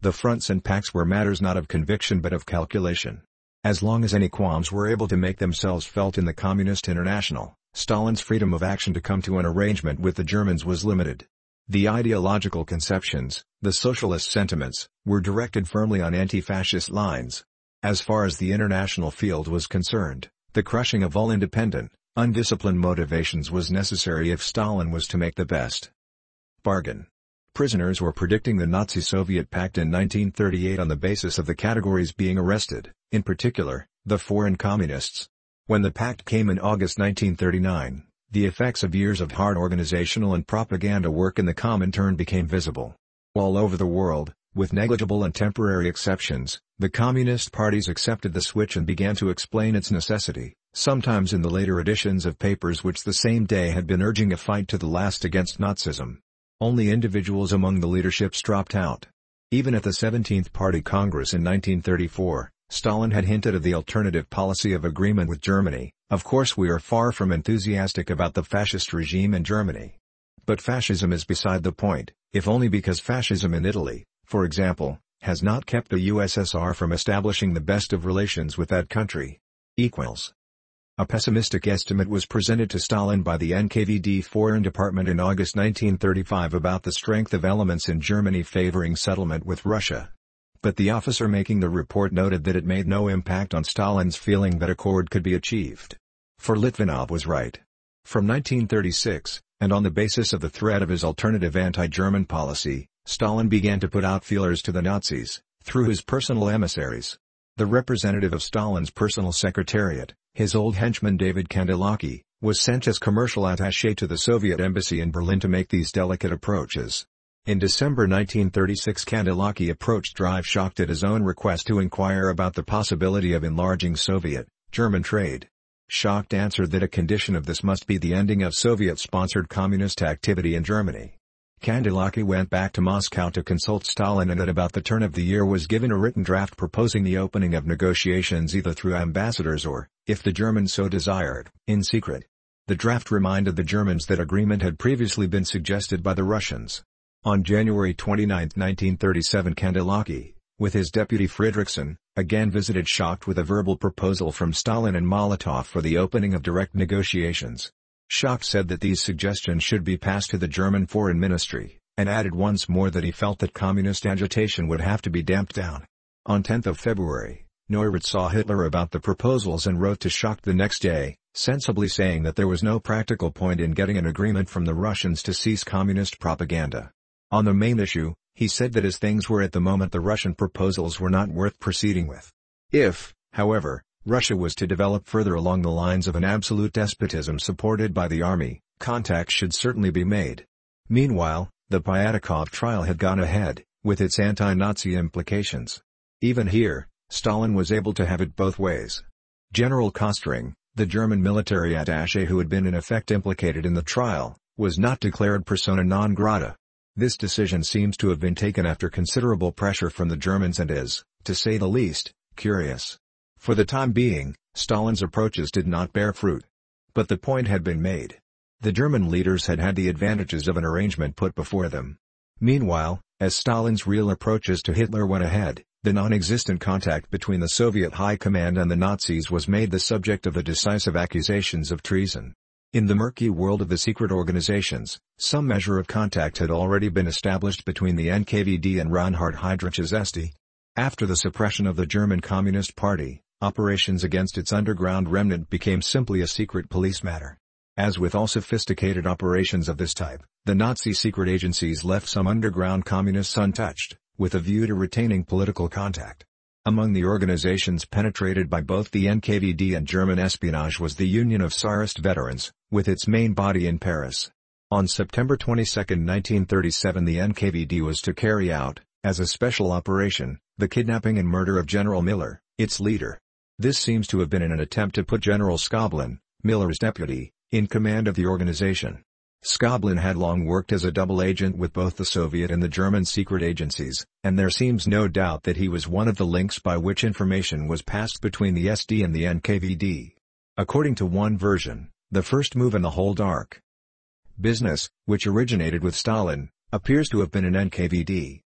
The fronts and pacts were matters not of conviction but of calculation. As long as any qualms were able to make themselves felt in the Communist International, Stalin's freedom of action to come to an arrangement with the Germans was limited. The ideological conceptions, the socialist sentiments, were directed firmly on anti-fascist lines. As far as the international field was concerned, the crushing of all independent, undisciplined motivations was necessary if Stalin was to make the best bargain. Prisoners were predicting the Nazi-Soviet pact in nineteen thirty-eight on the basis of the categories being arrested, in particular, the foreign communists. When the pact came in August nineteen thirty-nine, the effects of years of hard organizational and propaganda work in the Comintern became visible. All over the world, with negligible and temporary exceptions, the Communist parties accepted the switch and began to explain its necessity, sometimes in the later editions of papers which the same day had been urging a fight to the last against Nazism. Only individuals among the leaderships dropped out. Even at the seventeenth Party Congress in nineteen thirty-four, Stalin had hinted of the alternative policy of agreement with Germany. Of course, we are far from enthusiastic about the fascist regime in Germany. But fascism is beside the point, if only because fascism in Italy, for example, has not kept the U S S R from establishing the best of relations with that country. Equals. A pessimistic estimate was presented to Stalin by the N K V D Foreign Department in August nineteen thirty-five about the strength of elements in Germany favoring settlement with Russia. But the officer making the report noted that it made no impact on Stalin's feeling that accord could be achieved. For Litvinov was right. From nineteen thirty-six, and on the basis of the threat of his alternative anti-German policy, Stalin began to put out feelers to the Nazis, through his personal emissaries. The representative of Stalin's personal secretariat, his old henchman David Kandilaki, was sent as commercial attaché to the Soviet embassy in Berlin to make these delicate approaches. In December nineteen thirty-six, Kandilaki approached Drive Schacht at his own request to inquire about the possibility of enlarging Soviet-German trade. Schacht answered that a condition of this must be the ending of Soviet-sponsored communist activity in Germany. Kandilaki went back to Moscow to consult Stalin and at about the turn of the year was given a written draft proposing the opening of negotiations either through ambassadors or, if the Germans so desired, in secret. The draft reminded the Germans that agreement had previously been suggested by the Russians. On January twenty-ninth, nineteen thirty-seven, Kandilaki, with his deputy Friedrichsen, again visited Schacht with a verbal proposal from Stalin and Molotov for the opening of direct negotiations. Schacht said that these suggestions should be passed to the German Foreign Ministry, and added once more that he felt that communist agitation would have to be damped down. On tenth of February, Neurath saw Hitler about the proposals and wrote to Schacht the next day, sensibly saying that there was no practical point in getting an agreement from the Russians to cease communist propaganda. On the main issue, he said that as things were at the moment the Russian proposals were not worth proceeding with. If, however, Russia was to develop further along the lines of an absolute despotism supported by the army, contacts should certainly be made. Meanwhile, the Pyatakov trial had gone ahead, with its anti-Nazi implications. Even here, Stalin was able to have it both ways. General Kostring, the German military attaché who had been in effect implicated in the trial, was not declared persona non grata. This decision seems to have been taken after considerable pressure from the Germans and is, to say the least, curious. For the time being, Stalin's approaches did not bear fruit. But the point had been made. The German leaders had had the advantages of an arrangement put before them. Meanwhile, as Stalin's real approaches to Hitler went ahead, the non-existent contact between the Soviet High Command and the Nazis was made the subject of the decisive accusations of treason. In the murky world of the secret organizations, some measure of contact had already been established between the N K V D and Reinhard Heydrich's S D. After the suppression of the German Communist Party, operations against its underground remnant became simply a secret police matter. As with all sophisticated operations of this type, the Nazi secret agencies left some underground communists untouched, with a view to retaining political contact. Among the organizations penetrated by both the N K V D and German espionage was the Union of Tsarist Veterans, with its main body in Paris. On September twenty-second, nineteen thirty-seven, the N K V D was to carry out, as a special operation, the kidnapping and murder of General Miller, its leader. This seems to have been in an attempt to put General Skoblin, Miller's deputy, in command of the organization. Skoblin had long worked as a double agent with both the Soviet and the German secret agencies, and there seems no doubt that he was one of the links by which information was passed between the S D and the N K V D. According to one version, the first move in the whole dark business, which originated with Stalin, appears to have been an N K V D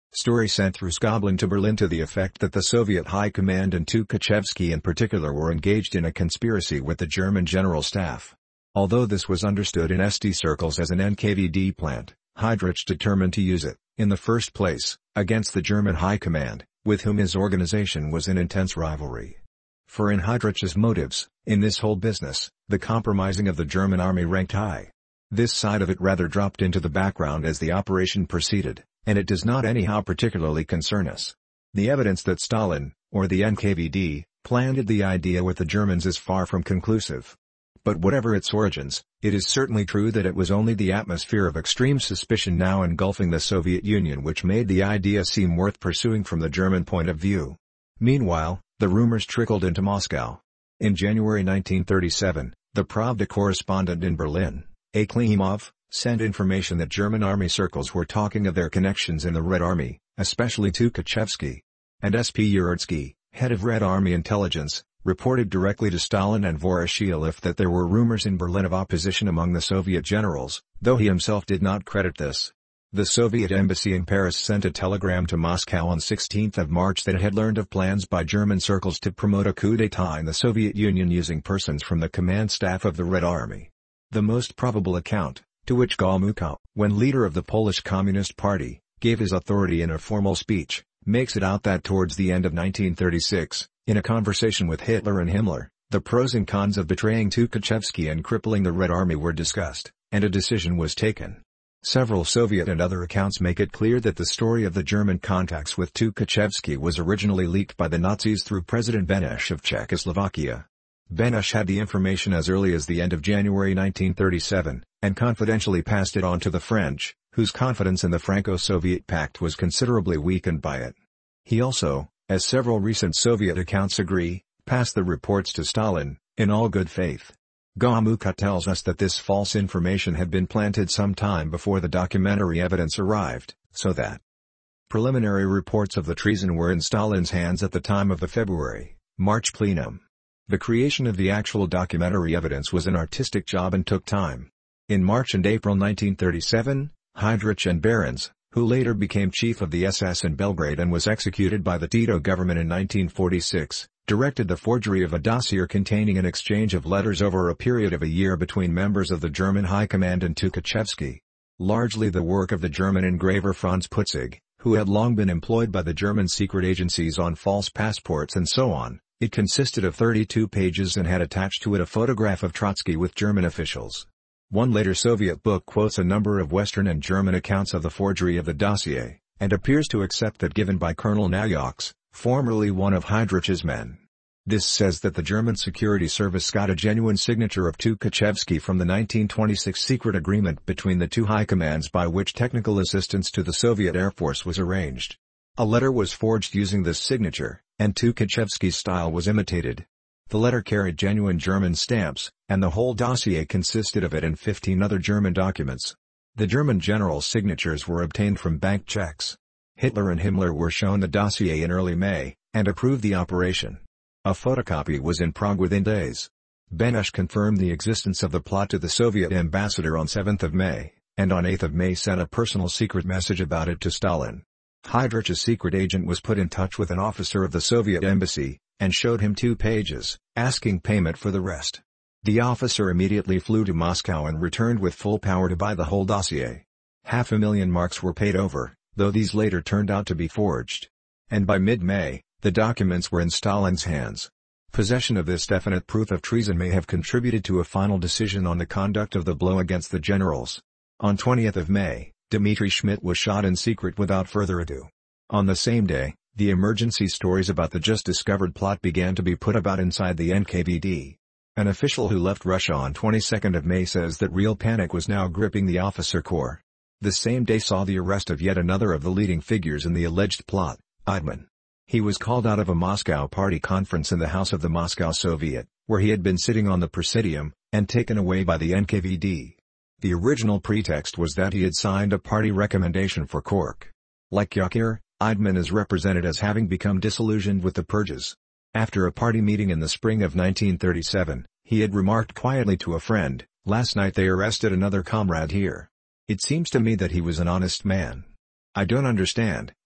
Story sent through Skoblin to Berlin to the effect that the Soviet High Command and Tukhachevsky in particular were engaged in a conspiracy with the German General Staff. Although this was understood in S D circles as an N K V D plant, Heydrich determined to use it, in the first place, against the German High Command, with whom his organization was in intense rivalry. For in Heydrich's motives, in this whole business, the compromising of the German army ranked high. This side of it rather dropped into the background as the operation proceeded, and it does not anyhow particularly concern us. The evidence that Stalin, or the N K V D, planted the idea with the Germans is far from conclusive. But whatever its origins, it is certainly true that it was only the atmosphere of extreme suspicion now engulfing the Soviet Union which made the idea seem worth pursuing from the German point of view. Meanwhile, the rumors trickled into Moscow. In January nineteen thirty-seven, the Pravda correspondent in Berlin, A. Klimov, sent information that German army circles were talking of their connections in the Red Army, especially Tukhachevsky. And S P Yursky, head of Red Army intelligence, reported directly to Stalin and Voroshilov that there were rumors in Berlin of opposition among the Soviet generals, though he himself did not credit this. The Soviet embassy in Paris sent a telegram to Moscow on sixteenth of March that it had learned of plans by German circles to promote a coup d'état in the Soviet Union using persons from the command staff of the Red Army. The most probable account, to which Gomułka, when leader of the Polish Communist Party, gave his authority in a formal speech, makes it out that towards the end of nineteen thirty-six, in a conversation with Hitler and Himmler, the pros and cons of betraying Tukhachevsky and crippling the Red Army were discussed, and a decision was taken. Several Soviet and other accounts make it clear that the story of the German contacts with Tukhachevsky was originally leaked by the Nazis through President Beneš of Czechoslovakia. Beneš had the information as early as the end of January nineteen thirty-seven, and confidentially passed it on to the French, whose confidence in the Franco-Soviet pact was considerably weakened by it. He also, as several recent Soviet accounts agree, passed the reports to Stalin, in all good faith. Gomułka tells us that this false information had been planted some time before the documentary evidence arrived, so that preliminary reports of the treason were in Stalin's hands at the time of the February March plenum. The creation of the actual documentary evidence was an artistic job and took time. In March and April nineteen thirty-seven, Heydrich and Behrens, who later became chief of the S S in Belgrade and was executed by the Tito government in nineteen forty-six, directed the forgery of a dossier containing an exchange of letters over a period of a year between members of the German High Command and Tukhachevsky. Largely the work of the German engraver Franz Putzig, who had long been employed by the German secret agencies on false passports and so on. It consisted of thirty-two pages and had attached to it a photograph of Trotsky with German officials. One later Soviet book quotes a number of Western and German accounts of the forgery of the dossier, and appears to accept that given by Colonel Naujoks, formerly one of Heydrich's men. This says that the German Security Service got a genuine signature of Tukhachevsky from the nineteen twenty-six secret agreement between the two high commands by which technical assistance to the Soviet Air Force was arranged. A letter was forged using this signature, and Tukhachevsky's style was imitated. The letter carried genuine German stamps, and the whole dossier consisted of it and fifteen other German documents. The German general's signatures were obtained from bank checks. Hitler and Himmler were shown the dossier in early May, and approved the operation. A photocopy was in Prague within days. Beneš confirmed the existence of the plot to the Soviet ambassador on seventh of May, and on eighth of May sent a personal secret message about it to Stalin. Heydrich's secret agent was put in touch with an officer of the Soviet embassy, and showed him two pages, asking payment for the rest. The officer immediately flew to Moscow and returned with full power to buy the whole dossier. Half a million marks were paid over, though these later turned out to be forged. And by mid-May, the documents were in Stalin's hands. Possession of this definite proof of treason may have contributed to a final decision on the conduct of the blow against the generals. On twentieth of May, Dmitry Schmidt was shot in secret without further ado. On the same day, the emergency stories about the just-discovered plot began to be put about inside the N K V D. An official who left Russia on twenty-second of May says that real panic was now gripping the officer corps. The same day saw the arrest of yet another of the leading figures in the alleged plot, Eidman. He was called out of a Moscow party conference in the house of the Moscow Soviet, where he had been sitting on the Presidium, and taken away by the N K V D. The original pretext was that he had signed a party recommendation for Cork. Like Yakir, Eidman is represented as having become disillusioned with the purges. After a party meeting in the spring of nineteen thirty-seven, he had remarked quietly to a friend, "Last night they arrested another comrade here. It seems to me that he was an honest man. I don't understand,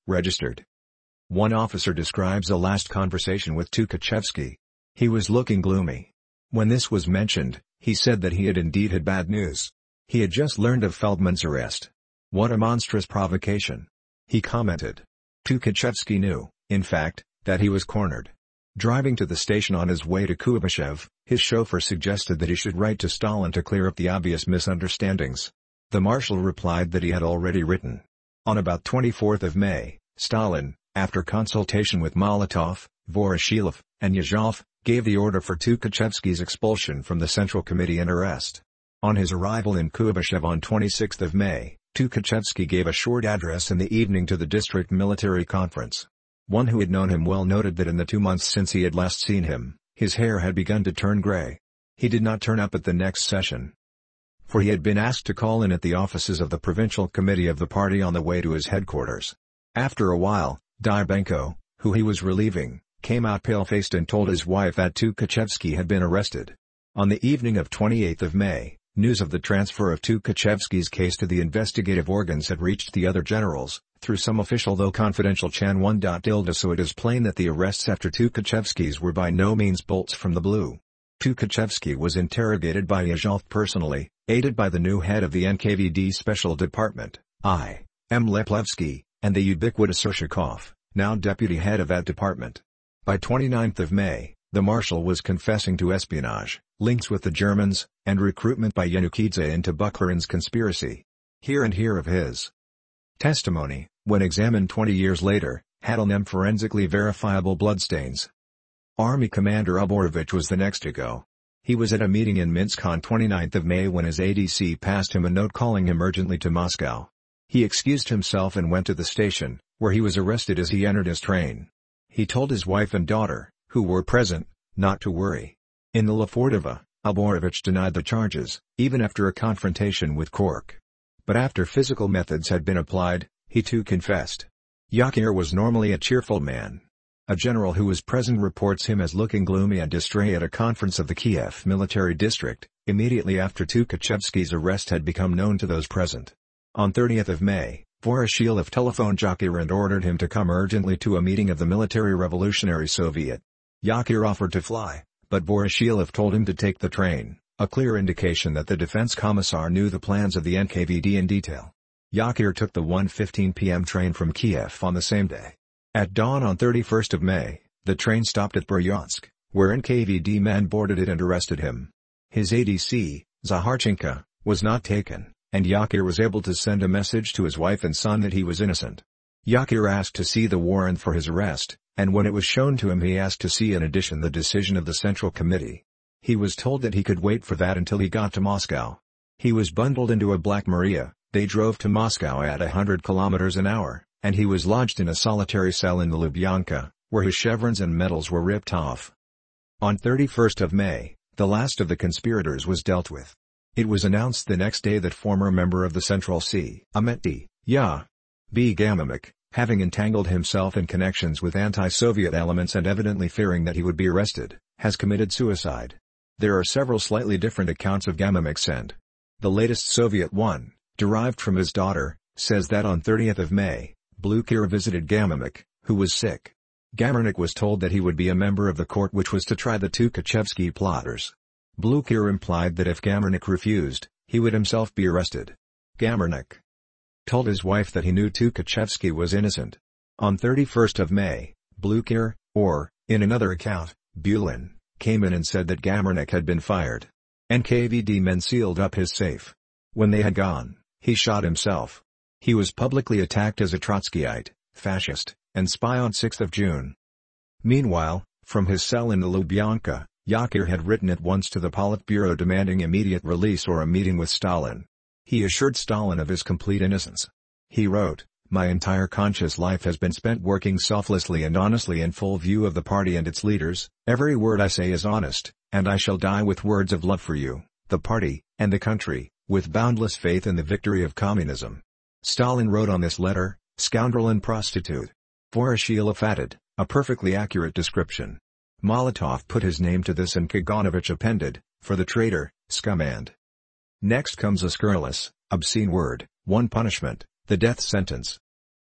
registered. One officer describes a last conversation with Tukhachevsky. He was looking gloomy. When this was mentioned, he said that he had indeed had bad news. He had just learned of Feldman's arrest. What a monstrous provocation. He commented. Tukhachevsky knew, in fact, that he was cornered. Driving to the station on his way to Kuyabyshev, his chauffeur suggested that he should write to Stalin to clear up the obvious misunderstandings. The marshal replied that he had already written. On about twenty-fourth of May, Stalin, after consultation with Molotov, Voroshilov, and Yezhov, gave the order for Tukhachevsky's expulsion from the Central Committee and arrest. On his arrival in Kuyabyshev on twenty-sixth of May, Tukhachevsky gave a short address in the evening to the district military conference. One who had known him well noted that in the two months since he had last seen him, his hair had begun to turn gray. He did not turn up at the next session, for he had been asked to call in at the offices of the provincial committee of the party on the way to his headquarters. After a while, Dybenko, who he was relieving, came out pale-faced and told his wife that Tukhachevsky had been arrested. On the evening of twenty-eighth of May, news of the transfer of Tukhachevsky's case to the investigative organs had reached the other generals, through some official though confidential Chanwon. Tilde So it is plain that the arrests after Tukhachevsky's were by no means bolts from the blue. Tukhachevsky was interrogated by Yezhov personally, aided by the new head of the N K V D Special Department, I M Leplevsky, and the ubiquitous Urshakov, now deputy head of that department. By twenty-ninth of May, the marshal was confessing to espionage, links with the Germans, and recruitment by Yanukidze into Bukharin's conspiracy. Here and here of his testimony, when examined twenty years later, had on them forensically verifiable bloodstains. Army Commander Uborovich was the next to go. He was at a meeting in Minsk on twenty-ninth of May when his A D C passed him a note calling him urgently to Moscow. He excused himself and went to the station, where he was arrested as he entered his train. He told his wife and daughter, who were present, not to worry. In the Lefordova, Uborovich denied the charges, even after a confrontation with Kork. But after physical methods had been applied, he too confessed. Yakir was normally a cheerful man. A general who was present reports him as looking gloomy and distrait at a conference of the Kiev military district, immediately after Tukhachevsky's arrest had become known to those present. On thirtieth of May, Voroshilov telephoned Yakir and ordered him to come urgently to a meeting of the Military Revolutionary Soviet. Yakir offered to fly, but Voroshilov told him to take the train, a clear indication that the defense commissar knew the plans of the N K V D in detail. Yakir took the one fifteen p m train from Kiev on the same day. At dawn on thirty-first of May, the train stopped at Bryansk, where N K V D men boarded it and arrested him. His A D C, Zaharchenko, was not taken, and Yakir was able to send a message to his wife and son that he was innocent. Yakir asked to see the warrant for his arrest, and when it was shown to him he asked to see in addition the decision of the Central Committee. He was told that he could wait for that until he got to Moscow. He was bundled into a Black Maria. They drove to Moscow at a hundred kilometers an hour, and he was lodged in a solitary cell in the Lubyanka, where his chevrons and medals were ripped off. On thirty-first of May, the last of the conspirators was dealt with. It was announced the next day that former member of the Central C. Amenti, Ya. B. Gamamik, having entangled himself in connections with anti-Soviet elements and evidently fearing that he would be arrested, has committed suicide. There are several slightly different accounts of Gamamik's end. The latest Soviet one, derived from his daughter, says that on thirtieth of May, Blukir visited Gamamik, who was sick. Gamarnik was told that he would be a member of the court which was to try the Tukhachevsky plotters. Blukir implied that if Gamarnik refused, he would himself be arrested. Gamarnik told his wife that he knew Tukhachevsky was innocent. On thirty-first of May, Blukir, or, in another account, Bulin, came in and said that Gamarnik had been fired. N K V D men sealed up his safe. When they had gone, he shot himself. He was publicly attacked as a Trotskyite, fascist, and spy on sixth of June. Meanwhile, from his cell in the Lubyanka, Yakir had written at once to the Politburo demanding immediate release or a meeting with Stalin. He assured Stalin of his complete innocence. He wrote, "My entire conscious life has been spent working selflessly and honestly in full view of the party and its leaders, every word I say is honest, and I shall die with words of love for you, the party, and the country, with boundless faith in the victory of communism." Stalin wrote on this letter, "Scoundrel and prostitute." Voroshilov added, "A perfectly accurate description." Molotov put his name to this and Kaganovich appended, "For the traitor, scum and." Next comes a scurrilous, obscene word, one punishment, the death sentence.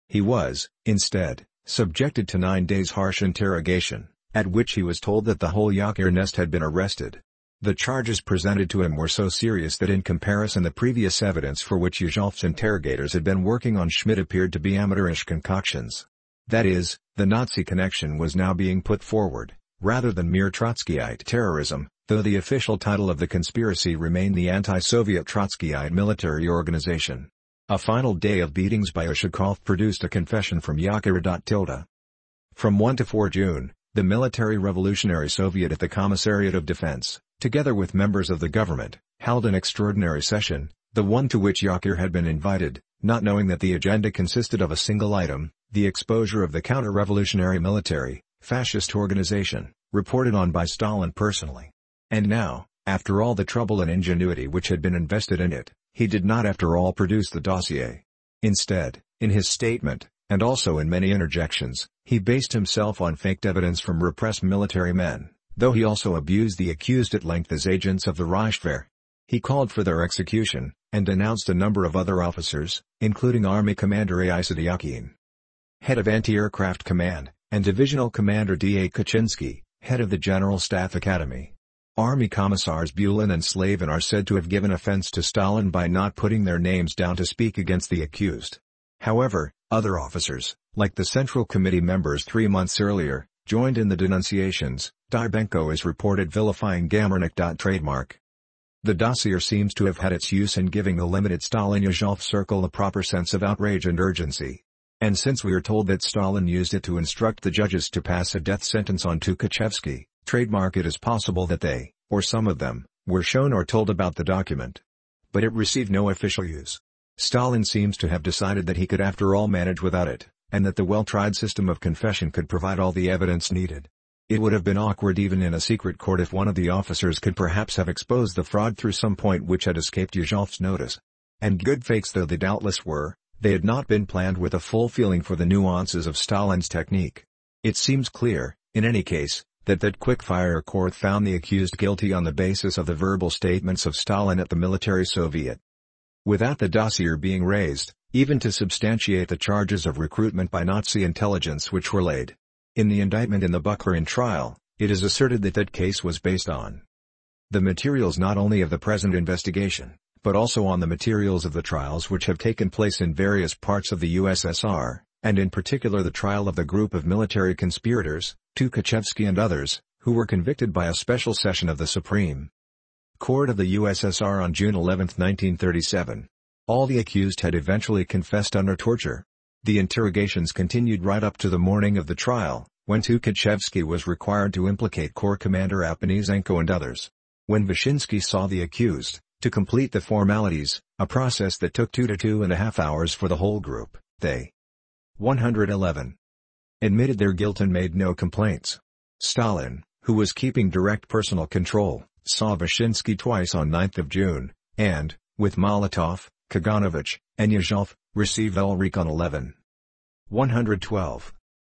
He was, instead, subjected to nine days' harsh interrogation, at which he was told that the whole Yakir nest had been arrested. The charges presented to him were so serious that in comparison the previous evidence for which Yezhov's interrogators had been working on Schmidt appeared to be amateurish concoctions. That is, the Nazi connection was now being put forward, rather than mere Trotskyite terrorism, though the official title of the conspiracy remained the Anti-Soviet Trotskyite Military Organization. A final day of beatings by Ushakov produced a confession from Yakir. From the first to fourth of June, the Military Revolutionary Soviet at the Commissariat of Defense, together with members of the government, held an extraordinary session, the one to which Yakir had been invited, not knowing that the agenda consisted of a single item, the exposure of the counter-revolutionary military, fascist organization, reported on by Stalin personally. And now, after all the trouble and ingenuity which had been invested in it, he did not after all produce the dossier. Instead, in his statement, and also in many interjections, he based himself on faked evidence from repressed military men, though he also abused the accused at length as agents of the Reichswehr. He called for their execution, and denounced a number of other officers, including Army Commander Aisatyakin, head of Anti-Aircraft Command, and Divisional Commander D A Kaczynski, head of the General Staff Academy. Army Commissars Bulin and Slavin are said to have given offense to Stalin by not putting their names down to speak against the accused. However, other officers, like the Central Committee members three months earlier, joined in the denunciations. Dybenko is reported vilifying Gamernik. Trademark. The dossier seems to have had its use in giving the limited Stalin-Yezhov circle a proper sense of outrage and urgency. And since we are told that Stalin used it to instruct the judges to pass a death sentence on Tukhachevsky, trademark, it is possible that they, or some of them, were shown or told about the document. But it received no official use. Stalin seems to have decided that he could after all manage without it, and that the well-tried system of confession could provide all the evidence needed. It would have been awkward even in a secret court if one of the officers could perhaps have exposed the fraud through some point which had escaped Yezhov's notice. And good fakes though they doubtless were, they had not been planned with a full feeling for the nuances of Stalin's technique. It seems clear, in any case, that that quick-fire court found the accused guilty on the basis of the verbal statements of Stalin at the military Soviet. Without the dossier being raised, even to substantiate the charges of recruitment by Nazi intelligence which were laid in the indictment in the Bukharin trial, it is asserted that that case was based on the materials not only of the present investigation, but also on the materials of the trials which have taken place in various parts of the U S S R, and in particular the trial of the group of military conspirators, Tukhachevsky and others, who were convicted by a special session of the Supreme Court of the U S S R on June eleventh nineteen thirty-seven. All the accused had eventually confessed under torture. The interrogations continued right up to the morning of the trial, when Tukhachevsky was required to implicate Corps Commander Aponizenko and others. When Vyshinsky saw the accused, to complete the formalities, a process that took two to two and a half hours for the whole group, they one hundred eleven admitted their guilt and made no complaints. Stalin, who was keeping direct personal control, saw Vyshinsky twice on ninth of June, and, with Molotov, Kaganovich, and Yezhov, received Ulrich on eleven. one hundred twelve.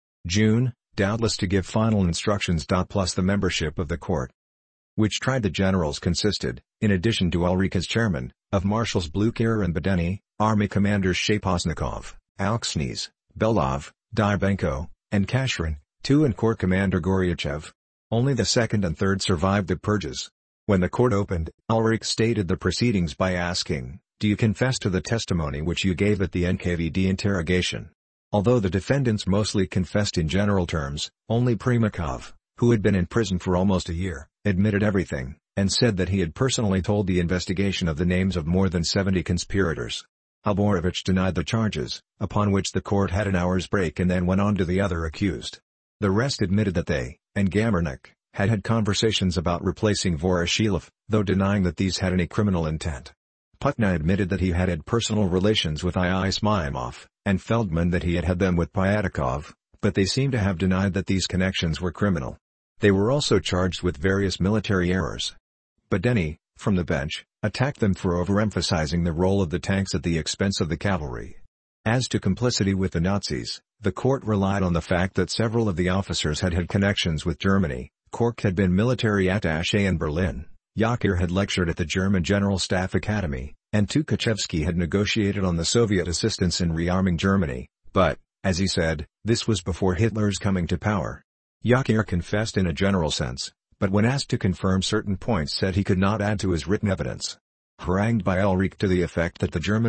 June, doubtless to give final instructions. Plus the membership of the court, which tried the generals, consisted, in addition to Ulrich as chairman, of Marshals Blucher and Badeni, Army commanders Shaposnikov, Alksnys, Belov, Dybenko, and Kashrin, two and Corps Commander Goryachev. Only the second and third survived the purges. When the court opened, Ulrich stated the proceedings by asking, "Do you confess to the testimony which you gave at the N K V D interrogation?" Although the defendants mostly confessed in general terms, only Primakov, who had been in prison for almost a year, admitted everything, and said that he had personally told the investigation of the names of more than seventy conspirators. Alborovich denied the charges, upon which the court had an hour's break and then went on to the other accused. The rest admitted that they, and Gamernik, had had conversations about replacing Voroshilov, though denying that these had any criminal intent. Putna admitted that he had had personal relations with I I Smaimov, and Feldman that he had had them with Pyatakov, but they seem to have denied that these connections were criminal. They were also charged with various military errors. Badeni, from the bench, attacked them for overemphasizing the role of the tanks at the expense of the cavalry. As to complicity with the Nazis, the court relied on the fact that several of the officers had had connections with Germany. Kork had been military attaché in Berlin, Yakir had lectured at the German General Staff Academy, and Tukhachevsky had negotiated on the Soviet assistance in rearming Germany, But, as he said, this was before Hitler's coming to power. Yaquir confessed in a general sense, but when asked to confirm certain points said he could not add to his written evidence. Harangued by Ulrich to the effect that the German